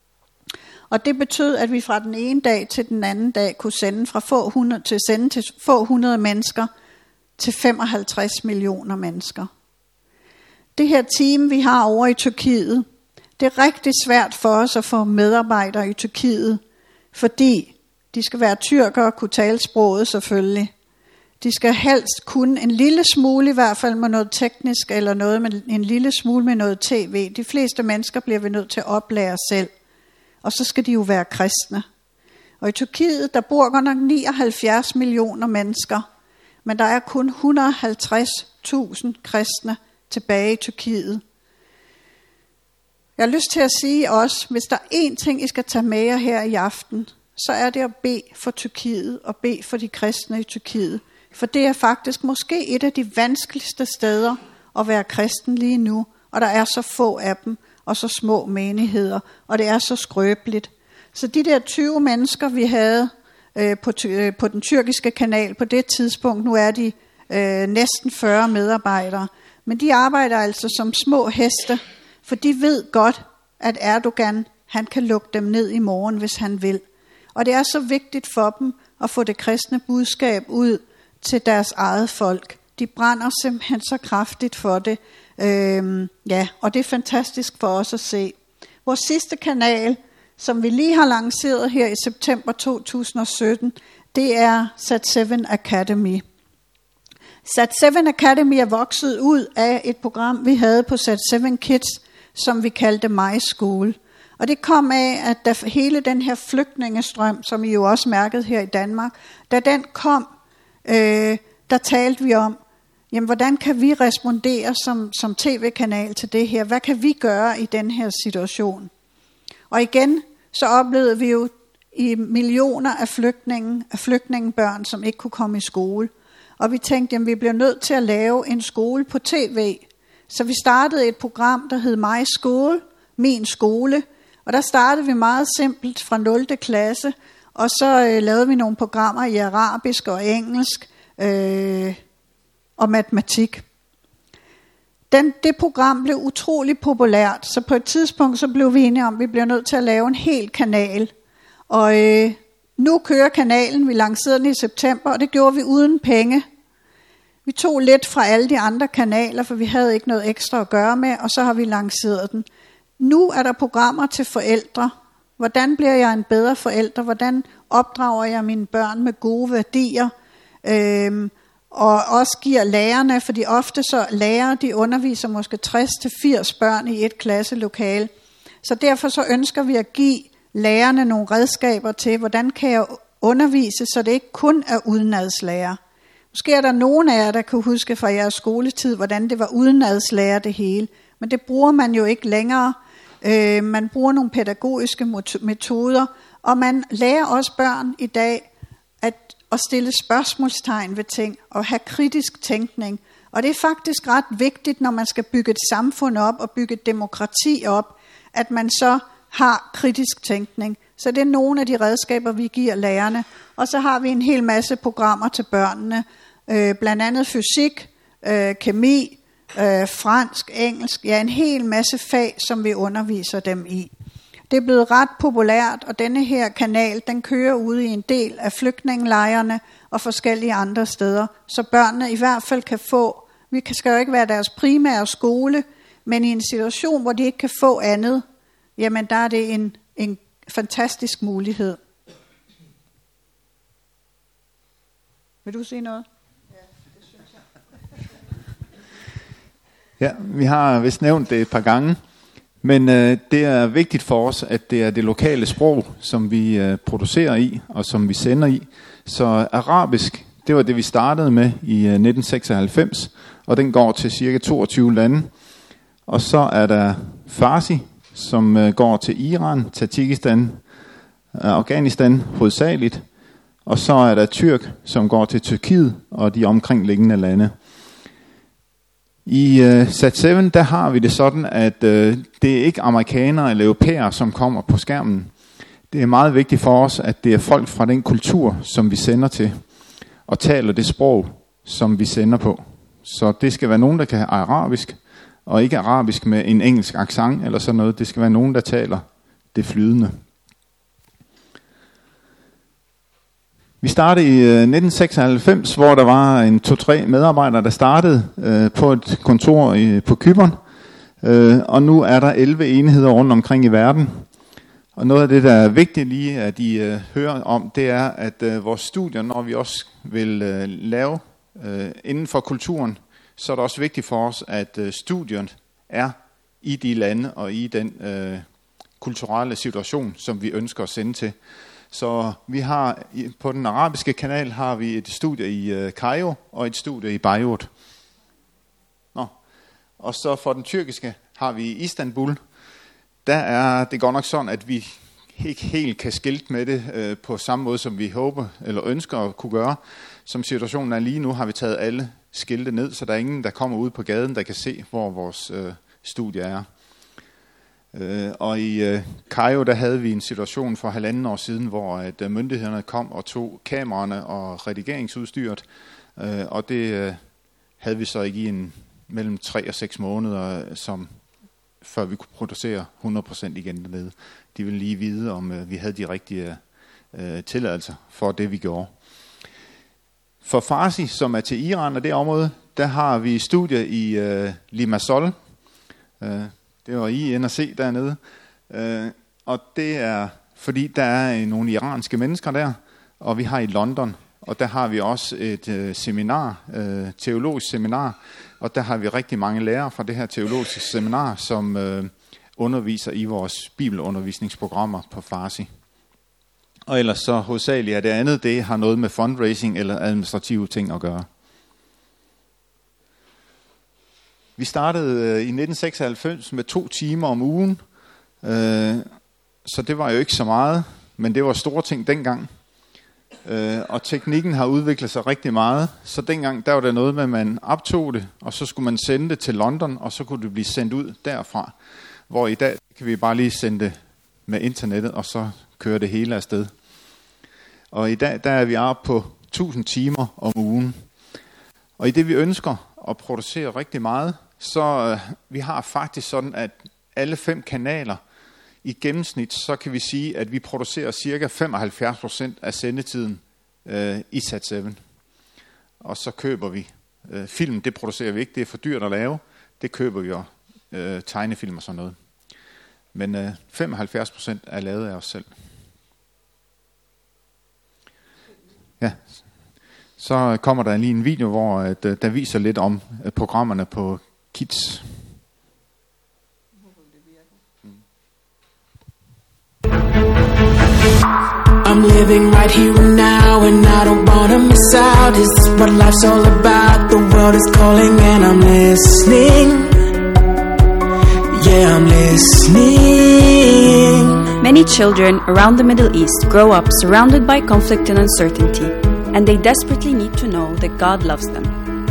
Og det betød, at vi fra den ene dag til den anden dag kunne sende til få 100 mennesker til 55 millioner mennesker. Det her team, vi har over i Tyrkiet, det er rigtig svært for os at få medarbejdere i Tyrkiet, fordi de skal være tyrkere og kunne tale sproget selvfølgelig. De skal helst kunne en lille smule, i hvert fald med noget teknisk, eller noget med en lille smule med noget tv. De fleste mennesker bliver vi nødt til at oplære selv. Og så skal de jo være kristne. Og i Tyrkiet, der bor godt nok 79 millioner mennesker, men der er kun 150.000 kristne tilbage i Tyrkiet. Jeg har lyst til at sige også, hvis der er én ting, I skal tage med jer her i aften, så er det at bede for Tyrkiet og bede for de kristne i Tyrkiet. For det er faktisk måske et af de vanskeligste steder at være kristen lige nu, og der er så få af dem, og så små menigheder, og det er så skrøbeligt. Så de der 20 mennesker, vi havde på den tyrkiske kanal på det tidspunkt, nu er de næsten 40 medarbejdere, men de arbejder altså som små heste, for de ved godt, at Erdogan, han kan lukke dem ned i morgen, hvis han vil. Og det er så vigtigt for dem at få det kristne budskab ud til deres eget folk. De brænder simpelthen så kraftigt for det. Og det er fantastisk for os at se. Vores sidste kanal, som vi lige har lanceret her i september 2017, det er Sat7 Academy. Sat7 Academy er vokset ud af et program, vi havde på Sat7 Kids, som vi kaldte My School. Og det kom af, at da hele den her flygtningestrøm, som I jo også mærkede her i Danmark, da den kom, der talte vi om, jamen, hvordan kan vi respondere som tv-kanal til det her? Hvad kan vi gøre i den her situation? Og igen, så oplevede vi jo i millioner af flygtningebørn, som ikke kunne komme i skole. Og vi tænkte, jamen, vi bliver nødt til at lave en skole på tv. Så vi startede et program, der hed My School, min skole. Og der startede vi meget simpelt fra 0. klasse, og så lavede vi nogle programmer i arabisk og engelsk og matematik. Det program blev utrolig populært, så på et tidspunkt så blev vi enige om, at vi bliver nødt til at lave en hel kanal. Og nu kører kanalen, vi lancerede den i september, og det gjorde vi uden penge. Vi tog lidt fra alle de andre kanaler, for vi havde ikke noget ekstra at gøre med, og så har vi lanceret den. Nu er der programmer til forældre. Hvordan bliver jeg en bedre forælder? Hvordan opdrager jeg mine børn med gode værdier? Og også giver lærerne, fordi ofte så lærere, de underviser måske 60-80 børn i et klasselokale. Så derfor så ønsker vi at give lærerne nogle redskaber til, hvordan kan jeg undervise, så det ikke kun er udenadslærer. Måske er der nogen af jer, der kan huske fra jeres skoletid, hvordan det var udenadslærer det hele. Men det bruger man jo ikke længere. Man bruger nogle pædagogiske metoder, og man lærer også børn i dag at stille spørgsmålstegn ved ting og have kritisk tænkning. Og det er faktisk ret vigtigt, når man skal bygge et samfund op og bygge et demokrati op, at man så har kritisk tænkning. Så det er nogle af de redskaber, vi giver lærerne. Og så har vi en hel masse programmer til børnene, blandt andet fysik, kemi, fransk, engelsk, ja, en hel masse fag, som vi underviser dem i. Det er blevet ret populært, og denne her kanal, den kører ude i en del af flygtningelejrene og forskellige andre steder, så børnene i hvert fald kan få, skal jo ikke være deres primære skole, men i en situation, hvor de ikke kan få andet, jamen der er det en fantastisk mulighed. Vil du sige noget? Ja, vi har vist nævnt det et par gange, men det er vigtigt for os, at det er det lokale sprog, som vi producerer i, og som vi sender i. Så arabisk, det var det, vi startede med i 1996, og den går til cirka 22 lande. Og så er der farsi, som går til Iran, Tadsjikistan, Afghanistan hovedsageligt. Og så er der tyrk, som går til Tyrkiet og de omkringliggende lande. I Sat7, der har vi det sådan, at det er ikke amerikanere eller europæere, som kommer på skærmen. Det er meget vigtigt for os, at det er folk fra den kultur, som vi sender til, og taler det sprog, som vi sender på. Så det skal være nogen, der kan arabisk, og ikke arabisk med en engelsk accent eller sådan noget. Det skal være nogen, der taler det flydende. Vi startede i 1996, hvor der var en 2-3 medarbejdere, der startede på et kontor på Cypern. Og nu er der 11 enheder rundt omkring i verden. Og noget af det, der er vigtigt lige, at I hører om, det er, at vores studier, når vi også vil lave inden for kulturen, så er det også vigtigt for os, at studien er i de lande og i den kulturelle situation, som vi ønsker at sende til. Så vi har på den arabiske kanal har vi et studie i Kairo og et studie i Beirut. Og så for den tyrkiske har vi i Istanbul. Der er det godt nok sådan, at vi ikke helt kan skilte med det på samme måde, som vi håber eller ønsker at kunne gøre. Som situationen er lige nu, har vi taget alle skilte ned, så der er ingen, der kommer ud på gaden, der kan se, hvor vores studie er. Og i Cayo, der havde vi en situation for 1,5 år siden, hvor at myndighederne kom og tog kameraerne og redigeringsudstyret, og det havde vi så ikke i mellem 3 og 6 måneder, før vi kunne producere 100% igen dernede. De ville lige vide, om vi havde de rigtige tilladelser for det, vi gjorde. For Farsi, som er til Iran og det område, der har vi studier i Limassol. Det var I inde at se dernede. Og det er, fordi der er nogle iranske mennesker der, og vi har i London, og der har vi også et seminar, teologisk seminar, og der har vi rigtig mange lærere fra det her teologiske seminar, som underviser i vores bibelundervisningsprogrammer på Farsi. Og ellers så hovedsageligt er det andet, det har noget med fundraising eller administrative ting at gøre. Vi startede i 1996 med 2 timer om ugen, så det var jo ikke så meget, men det var store ting dengang. Og teknikken har udviklet sig rigtig meget, så dengang der var det noget med, at man optog det, og så skulle man sende det til London, og så kunne det blive sendt ud derfra. Hvor i dag kan vi bare lige sende det med internettet, og så kører det hele afsted. Og i dag der er vi oppe på 1000 timer om ugen. Og i det vi ønsker at producere rigtig meget, så vi har faktisk sådan, at alle 5 kanaler i gennemsnit, så kan vi sige, at vi producerer cirka 75% af sendetiden i Sat7. Og så køber vi film, det producerer vi ikke, det er for dyrt at lave, det køber vi jo tegnefilm og sådan noget. Men 75% er lavet af os selv. Ja, så kommer der lige en video, hvor der viser lidt om programmerne på Kids. I'm living right here and now, and I don't wanna miss out. This is what life's all about. The world is calling and I'm listening. Yeah, I'm listening. Many children around the Middle East grow up surrounded by conflict and uncertainty, and they desperately need to know that God loves them.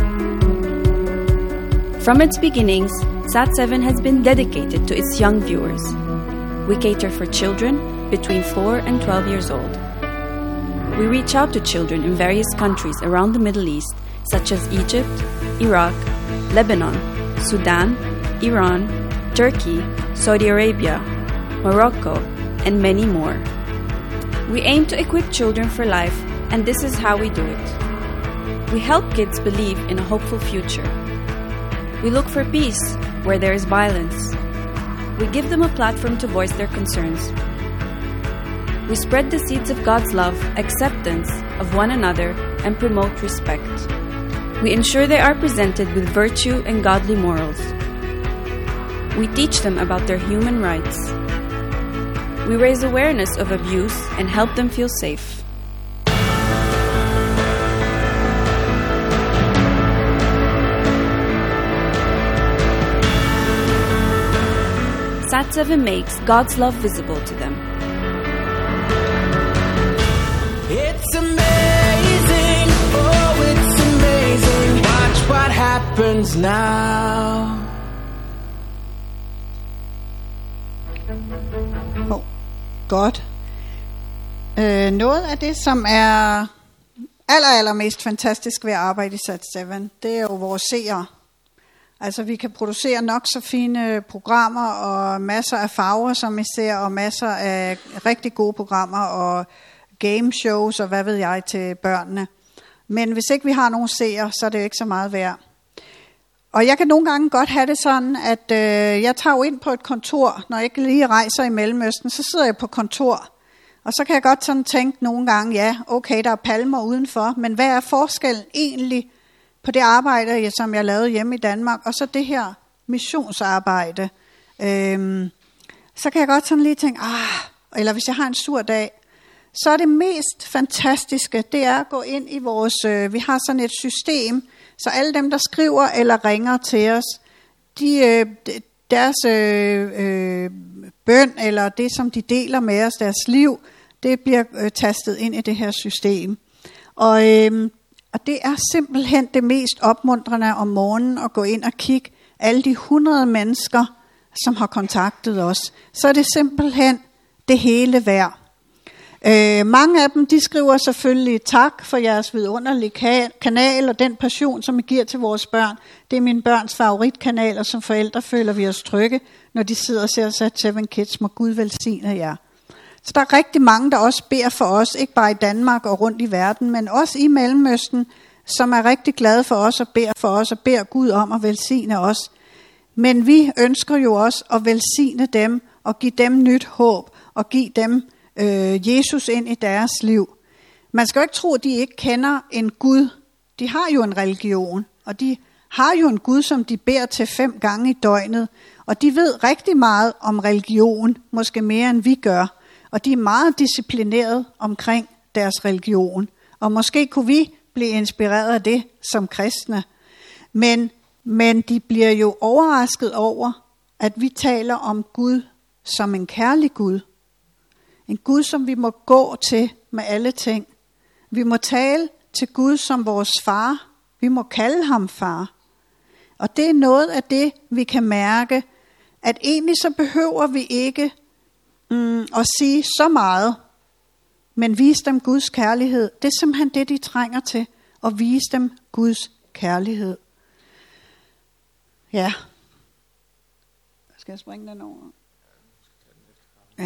From its beginnings, Sat7 has been dedicated to its young viewers. We cater for children between 4 and 12 years old. We reach out to children in various countries around the Middle East, such as Egypt, Iraq, Lebanon, Sudan, Iran, Turkey, Saudi Arabia, Morocco, and many more. We aim to equip children for life, and this is how we do it. We help kids believe in a hopeful future. We look for peace where there is violence. We give them a platform to voice their concerns. We spread the seeds of God's love, acceptance of one another, and promote respect. We ensure they are presented with virtue and godly morals. We teach them about their human rights. We raise awareness of abuse and help them feel safe. Sat7 makes God's love visible to them. It's amazing, oh it's amazing. Watch what happens now. Godt. Noget af det, som er allermest fantastisk ved at arbejde i Sat7, det er jo vores seere. Altså vi kan producere nok så fine programmer og masser af farver, som I ser, og masser af rigtig gode programmer og game shows og hvad ved jeg til børnene. Men hvis ikke vi har nogen seere, så er det ikke så meget værd. Og jeg kan nogle gange godt have det sådan, at jeg tager jo ind på et kontor, når jeg ikke lige rejser i Mellemøsten, så sidder jeg på kontor. Og så kan jeg godt sådan tænke nogle gange, ja, okay, der er palmer udenfor, men hvad er forskellen egentlig på det arbejde, som jeg lavede hjemme i Danmark, og så det her missionsarbejde? Så kan jeg godt sådan lige tænke, eller hvis jeg har en sur dag, så er det mest fantastiske, det er at gå ind i vores, vi har sådan et system, så alle dem, der skriver eller ringer til os, deres bøn, eller det, som de deler med os, deres liv, det bliver tastet ind i det her system. Og det er simpelthen det mest opmuntrende om morgenen at gå ind og kigge alle de 100 mennesker, som har kontaktet os. Så er det simpelthen det hele værd. Mange af dem, de skriver selvfølgelig tak for jeres vidunderlige kanal og den passion, som I giver til vores børn. Det er mine børns favoritkanal, og som forældre føler vi os trygge, når de sidder og ser Sat7 Kids. Må Gud velsigne jer. Så der er rigtig mange, der også beder for os, ikke bare i Danmark og rundt i verden, men også i Mellemøsten, som er rigtig glade for os og beder for os og beder Gud om at velsigne os. Men vi ønsker jo også at velsigne dem og give dem nyt håb og give dem Jesus ind i deres liv. Man skal jo ikke tro, at de ikke kender en Gud. De har jo en religion, og de har jo en Gud, som de beder til 5 gange i døgnet. Og de ved rigtig meget om religion, måske mere end vi gør. Og de er meget disciplineret omkring deres religion. Og måske kunne vi blive inspireret af det som kristne. Men de bliver jo overrasket over, at vi taler om Gud som en kærlig Gud. En Gud, som vi må gå til med alle ting. Vi må tale til Gud som vores far. Vi må kalde ham far. Og det er noget af det, vi kan mærke, at egentlig så behøver vi ikke at sige så meget, men vise dem Guds kærlighed. Det er simpelthen det, de trænger til, at vise dem Guds kærlighed. Ja. Skal jeg springe den over? Ja.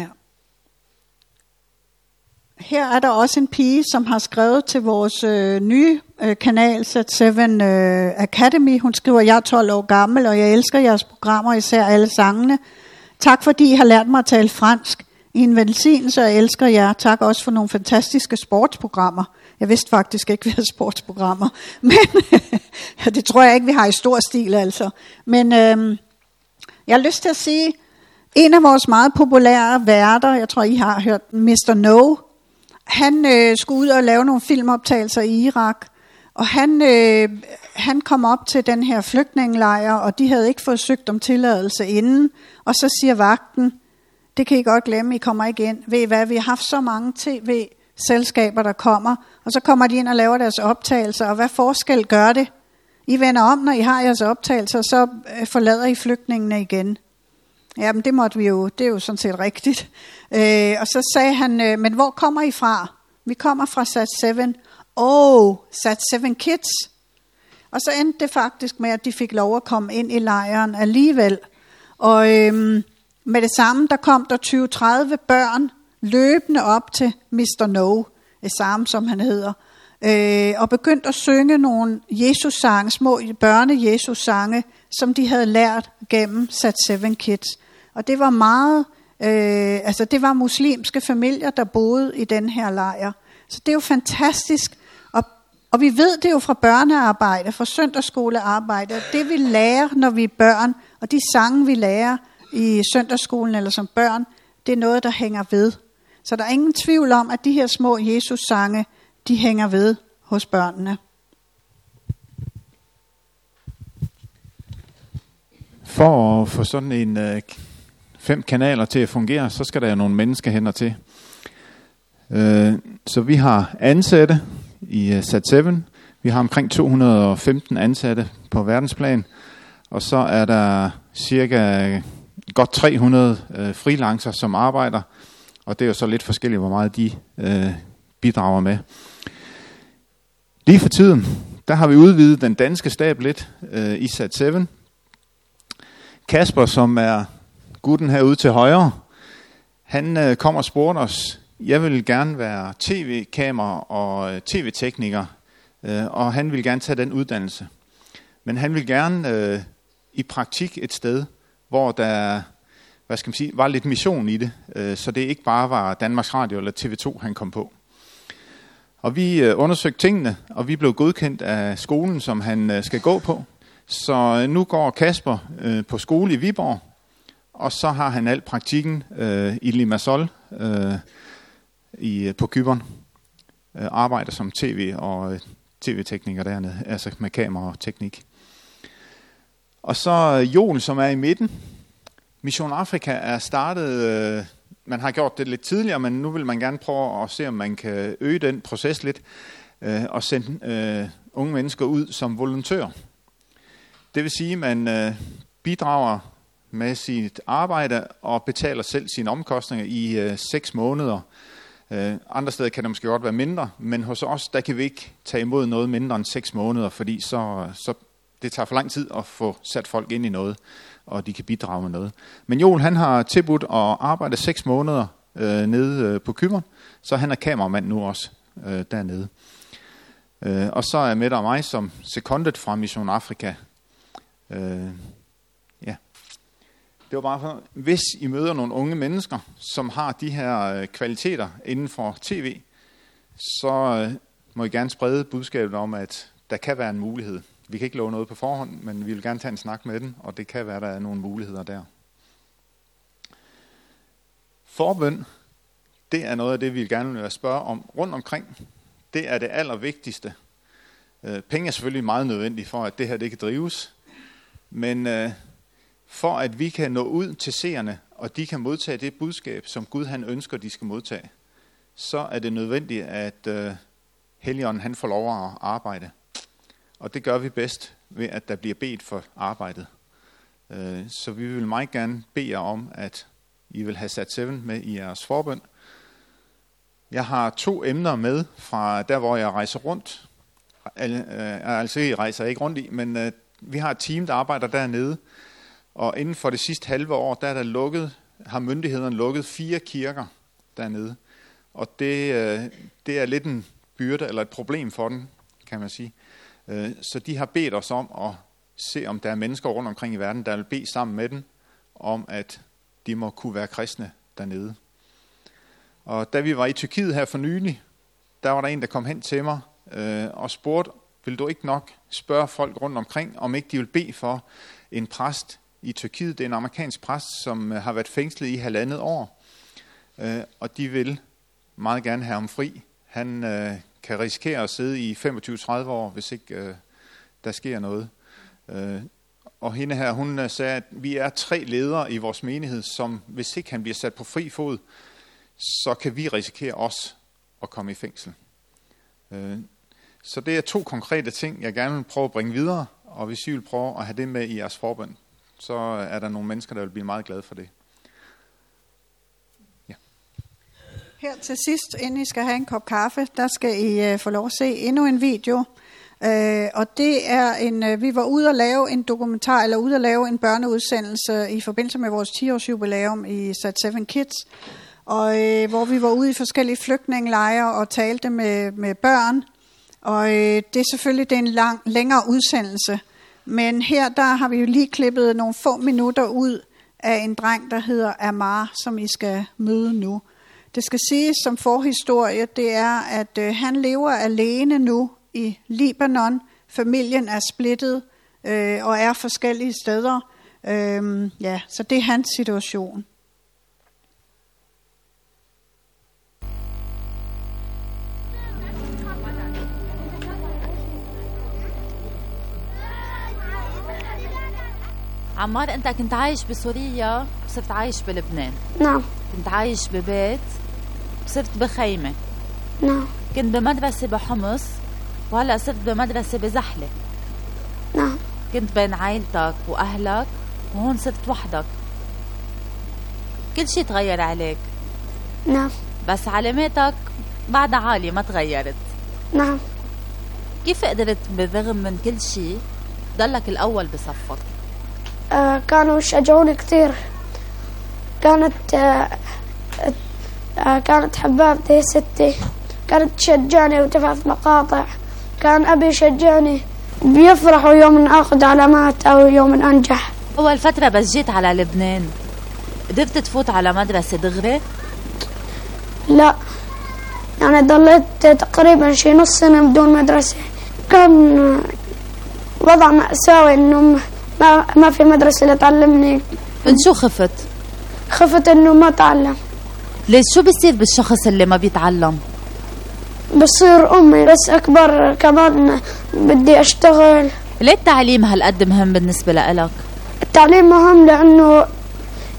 Her er der også en pige, som har skrevet til vores nye kanal, Sat7 Academy. Hun skriver, jeg er 12 år gammel, og jeg elsker jeres programmer, især alle sangene. Tak fordi I har lært mig at tale fransk. I en velsignelse, og jeg elsker jer. Tak også for nogle fantastiske sportsprogrammer. Jeg vidste faktisk ikke, vi havde sportsprogrammer. Men det tror jeg ikke, vi har i stor stil altså. Men jeg har lyst til at sige, en af vores meget populære værter, jeg tror I har hørt, Mr. No, han skulle ud og lave nogle filmoptagelser i Irak. Og han kom op til den her flygtningelejr, og de havde ikke fået søgt om tilladelse inden. Og så siger vagten, det kan I godt glemme, I kommer ikke ind. Ved I hvad, vi har haft så mange tv-selskaber, der kommer, og så kommer de ind og laver deres optagelser, og hvad forskel gør det? I vender om, når I har jeres optagelser, så forlader I flygtningene igen. Jamen det måtte vi jo, det er jo sådan set rigtigt. Og så sagde han, men hvor kommer I fra? Vi kommer fra Sat7. Sat7 Kids. Og så endte det faktisk med, at de fik lov at komme ind i lejren alligevel. Og med det samme, der kom der 20-30 børn løbende op til Mr. No, Esam som han hedder, og begyndte at synge nogle Jesus-sange, små børne-Jesus-sange, som de havde lært gennem Sat7 Kids. Og det var meget, det var muslimske familier, der boede i den her lejr. Så det er jo fantastisk. Og vi ved det jo fra børnearbejde, fra søndagsskolearbejde, at det vi lærer, når vi er børn, og de sange vi lærer i søndagsskolen eller som børn, det er noget, der hænger ved. Så der er ingen tvivl om, at de her små Jesus-sange, de hænger ved hos børnene. For at få sådan en 5 kanaler til at fungere, så skal der nogle mennesker hænder til. Så vi har ansatte i Sat7. Vi har omkring 215 ansatte på verdensplan. Og så er der cirka godt 300 freelancer, som arbejder. Og det er jo så lidt forskelligt, hvor meget de bidrager med. Lige for tiden, der har vi udvidet den danske stab lidt i Sat7. Kasper, som er gutten herude til højre, han kom og spurgte os, jeg vil gerne være tv-kamera og tv-tekniker, og han vil gerne tage den uddannelse. Men han vil gerne i praktik et sted, hvor der var lidt mission i det, så det ikke bare var Danmarks Radio eller TV2, han kom på. Og vi undersøgte tingene, og vi blev godkendt af skolen, som han skal gå på. Så nu går Kasper på skole i Viborg, og så har han al praktikken i Limassol på Cypern. Arbejder som tv- og tv-tekniker dernede, altså med kamera og teknik. Og så Joel, som er i midten, Mission Afrika er startet, man har gjort det lidt tidligere, men nu vil man gerne prøve at se, om man kan øge den proces lidt, og sende unge mennesker ud som volontører. Det vil sige, at man bidrager med sit arbejde og betaler selv sine omkostninger i 6 måneder. Andre steder kan det måske godt være mindre, men hos os, der kan vi ikke tage imod noget mindre end 6 måneder, fordi så det tager for lang tid at få sat folk ind i noget, og de kan bidrage med noget. Men Joel, han har tilbudt at arbejde 6 måneder nede på Cypern, så han er kameramand nu også dernede. Og så er Mette og mig som sekundet fra Mission Afrika. Ja. Det var bare for, hvis I møder nogle unge mennesker, som har de her kvaliteter inden for tv, så må I gerne sprede budskabet om, at der kan være en mulighed. Vi kan ikke love noget på forhånd, men vi vil gerne tage en snak med dem, og det kan være, der er nogle muligheder der. Forbøn, det er noget af det, vi gerne vil spørge om rundt omkring. Det er det allervigtigste. Penge er selvfølgelig meget nødvendige for, at det her det kan drives, men for at vi kan nå ud til seerne, og de kan modtage det budskab, som Gud han ønsker, de skal modtage, så er det nødvendigt, at Helligånden han får lov at arbejde. Og det gør vi bedst ved, at der bliver bedt for arbejdet. Så vi vil meget gerne bede jer om, at I vil have Sat 7 med i jeres forbøn. Jeg har 2 emner med fra der, hvor jeg rejser rundt. Altså, jeg rejser ikke rundt i, men vi har et team, der arbejder dernede. Og inden for det sidste halve år, der er der har myndighederne lukket 4 kirker dernede. Og det er lidt en byrde eller et problem for dem, kan man sige. Så de har bedt os om at se, om der er mennesker rundt omkring i verden, der vil bede sammen med dem, om at de må kunne være kristne dernede. Og da vi var i Tyrkiet her for nylig, der var der en, der kom hen til mig og spurgte, vil du ikke nok spørge folk rundt omkring, om ikke de vil bede for en præst i Tyrkiet. Det er en amerikansk præst, som har været fængslet i 1,5 år, og de vil meget gerne have ham fri. Han kan risikere at sidde i 25-30 år, hvis ikke der sker noget. Og hende her, hun sagde, at vi er 3 ledere i vores menighed, som hvis ikke han bliver sat på fri fod, så kan vi risikere også at komme i fængsel. Så det er 2 konkrete ting, jeg gerne vil prøve at bringe videre, og hvis I vil prøve at have det med i jeres forbøn, så er der nogle mennesker, der vil blive meget glade for det. Ja. Her til sidst, inden I skal have en kop kaffe, der skal I få lov at se endnu en video. Og det er vi var ude at lave en dokumentar, eller ude at lave en børneudsendelse i forbindelse med vores 10-års jubilæum i Sat 7 Kids, og hvor vi var ude i forskellige flygtningelejre og talte med børn. Og det er selvfølgelig en længere udsendelse, men her der har vi jo lige klippet nogle få minutter ud af en dreng, der hedder Amar, som I skal møde nu. Det skal siges som forhistorie, det er, at han lever alene nu i Libanon. Familien er splittet og er forskellige steder. Så det er hans situation. عمار انت كنت عايش بسوريا وصرت عايش بلبنان. نعم. كنت عايش ببيت وصرت بخيمة. نعم. كنت بمدرسة بحمص وهلا صرت بمدرسة بزحلة. نعم. كنت بين عائلتك واهلك وهون صرت وحدك. كل شيء تغير عليك. نعم. بس علاماتك بعدها عالية ما تغيرت. نعم. كيف قدرت بالرغم من كل شيء ضلك الأول بصفك؟ كانوا يشجعوني كثير. كانت حبابتي ستي كانت تشجعني وتبعث مقاطع. كان أبي يشجعني بيفرحوا يوم أخذ علامات أو يوم أنجح. أول فترة بس جيت على لبنان قدرت تفوت على مدرسة دغري؟ لا، يعني ضليت تقريبا شي نص سنة بدون مدرسة. كان وضع مأساوي إنه ما في مدرسة لتعلمني. من شو خفت؟ خفت إنه ما أتعلم. ليش شو بيصير بالشخص اللي ما بيتعلم؟ بصير أمي بس أكبر كمان بدي أشتغل. ليه التعليم هالقد مهم بالنسبة لإلك؟ التعليم مهم لأنه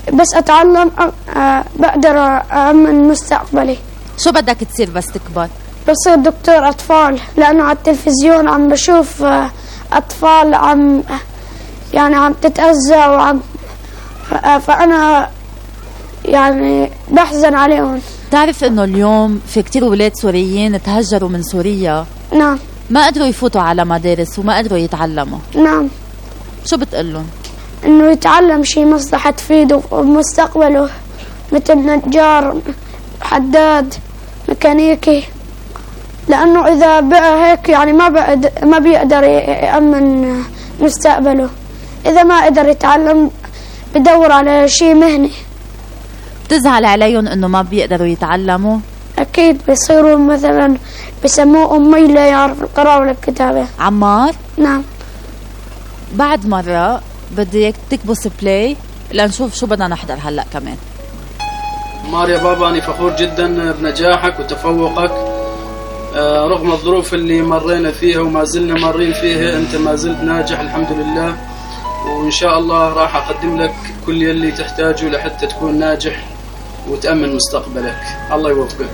بس أتعلم بقدر أأمن مستقبلي. شو بدك تصير بس تكبر؟ بصير دكتور أطفال، لأنه على التلفزيون عم بشوف أطفال عم تتأذى وعم فأنا يعني بحزن عليهم. تعرف إنه اليوم في كتير ولاد سوريين تهجروا من سوريا؟ نعم. ما قدروا يفوتوا على مدارس وما قدروا يتعلموا. نعم. شو بتقلهم؟ إنه يتعلم شيء مصلحة تفيده ومستقبله، مثل نجار، حداد، ميكانيكي، لأنه إذا بقى هيك يعني ما بيقدر يأمن مستقبله. إذا ما قدر يتعلم بدور على شيء مهني. بتزعل عليهم إنه ما بيقدروا يتعلموا؟ أكيد بيصيروا مثلا بسموه أمي لا يعرف القراءة ولا الكتابة. عمار؟ نعم. بعد مرة بدي اياك تكبس بلاي لنشوف شو بدنا نحضر هلأ كمان. عمار يا بابا، أنا فخور جدا بنجاحك وتفوقك رغم الظروف اللي مرينا فيها وما زلنا مارين فيها. أنت ما زلت ناجح الحمد لله، وإن شاء الله راح أقدم لك كل يلي تحتاجه لحتى تكون ناجح وتأمن مستقبلك. الله يوفقك.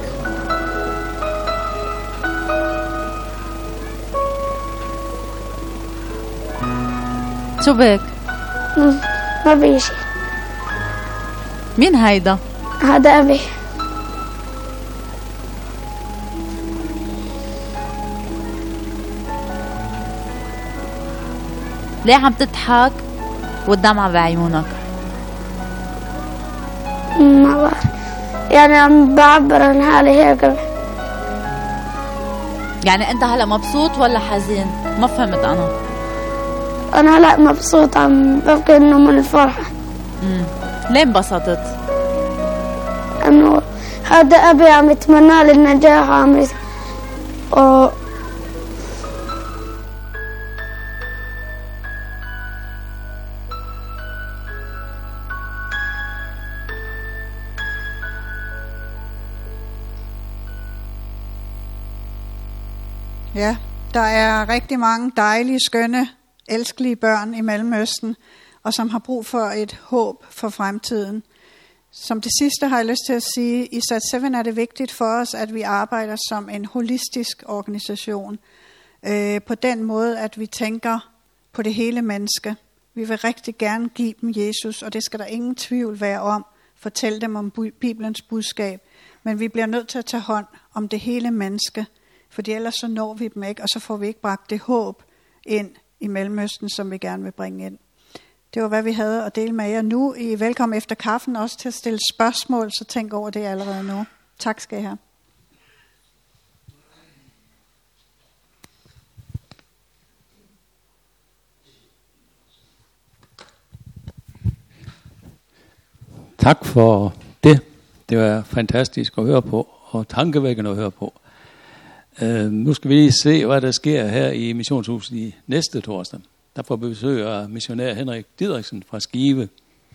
شو بك؟ ما في شيء. مين هيدا؟ هذا أبي. ليه عم تضحك والدمعة بعيونك؟ ما بعرف، يعني عم بعبر عن حالي هيك. يعني أنت هلأ مبسوط ولا حزين؟ ما فهمت أنا هلأ مبسوط، عم ببكي إنه من الفرحة. ليه انبسطت؟ إنه هذا أبي عم يتمنى لي النجاح، Ja, der er rigtig mange dejlige, skønne, elskelige børn i Mellemøsten, og som har brug for et håb for fremtiden. Som det sidste har jeg lyst til at sige, i Sat7 er det vigtigt for os, at vi arbejder som en holistisk organisation. På den måde, at vi tænker på det hele menneske. Vi vil rigtig gerne give dem Jesus, og det skal der ingen tvivl være om. Fortælle dem om Bibelens budskab. Men vi bliver nødt til at tage hånd om det hele menneske, fordi ellers så når vi dem ikke, og så får vi ikke bragt det håb ind i Mellemøsten, som vi gerne vil bringe ind. Det var, hvad vi havde at dele med jer nu. I er velkommen efter kaffen også til at stille spørgsmål, så tænk over det allerede nu. Tak skal I have. Tak for det. Det var fantastisk at høre på, og tankevækkende at høre på. Nu skal vi lige se, hvad der sker her i Missionshuset i næste torsdag. Der får vi besøg af missionær Henrik Didriksen fra Skive.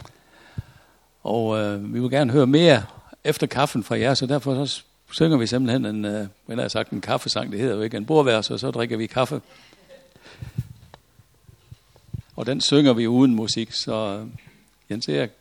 Og vi vil gerne høre mere efter kaffen fra jer, så derfor så synger vi simpelthen en kaffesang. Det hedder jo ikke en bordvers, og så drikker vi kaffe. Og den synger vi uden musik, så Jens Erik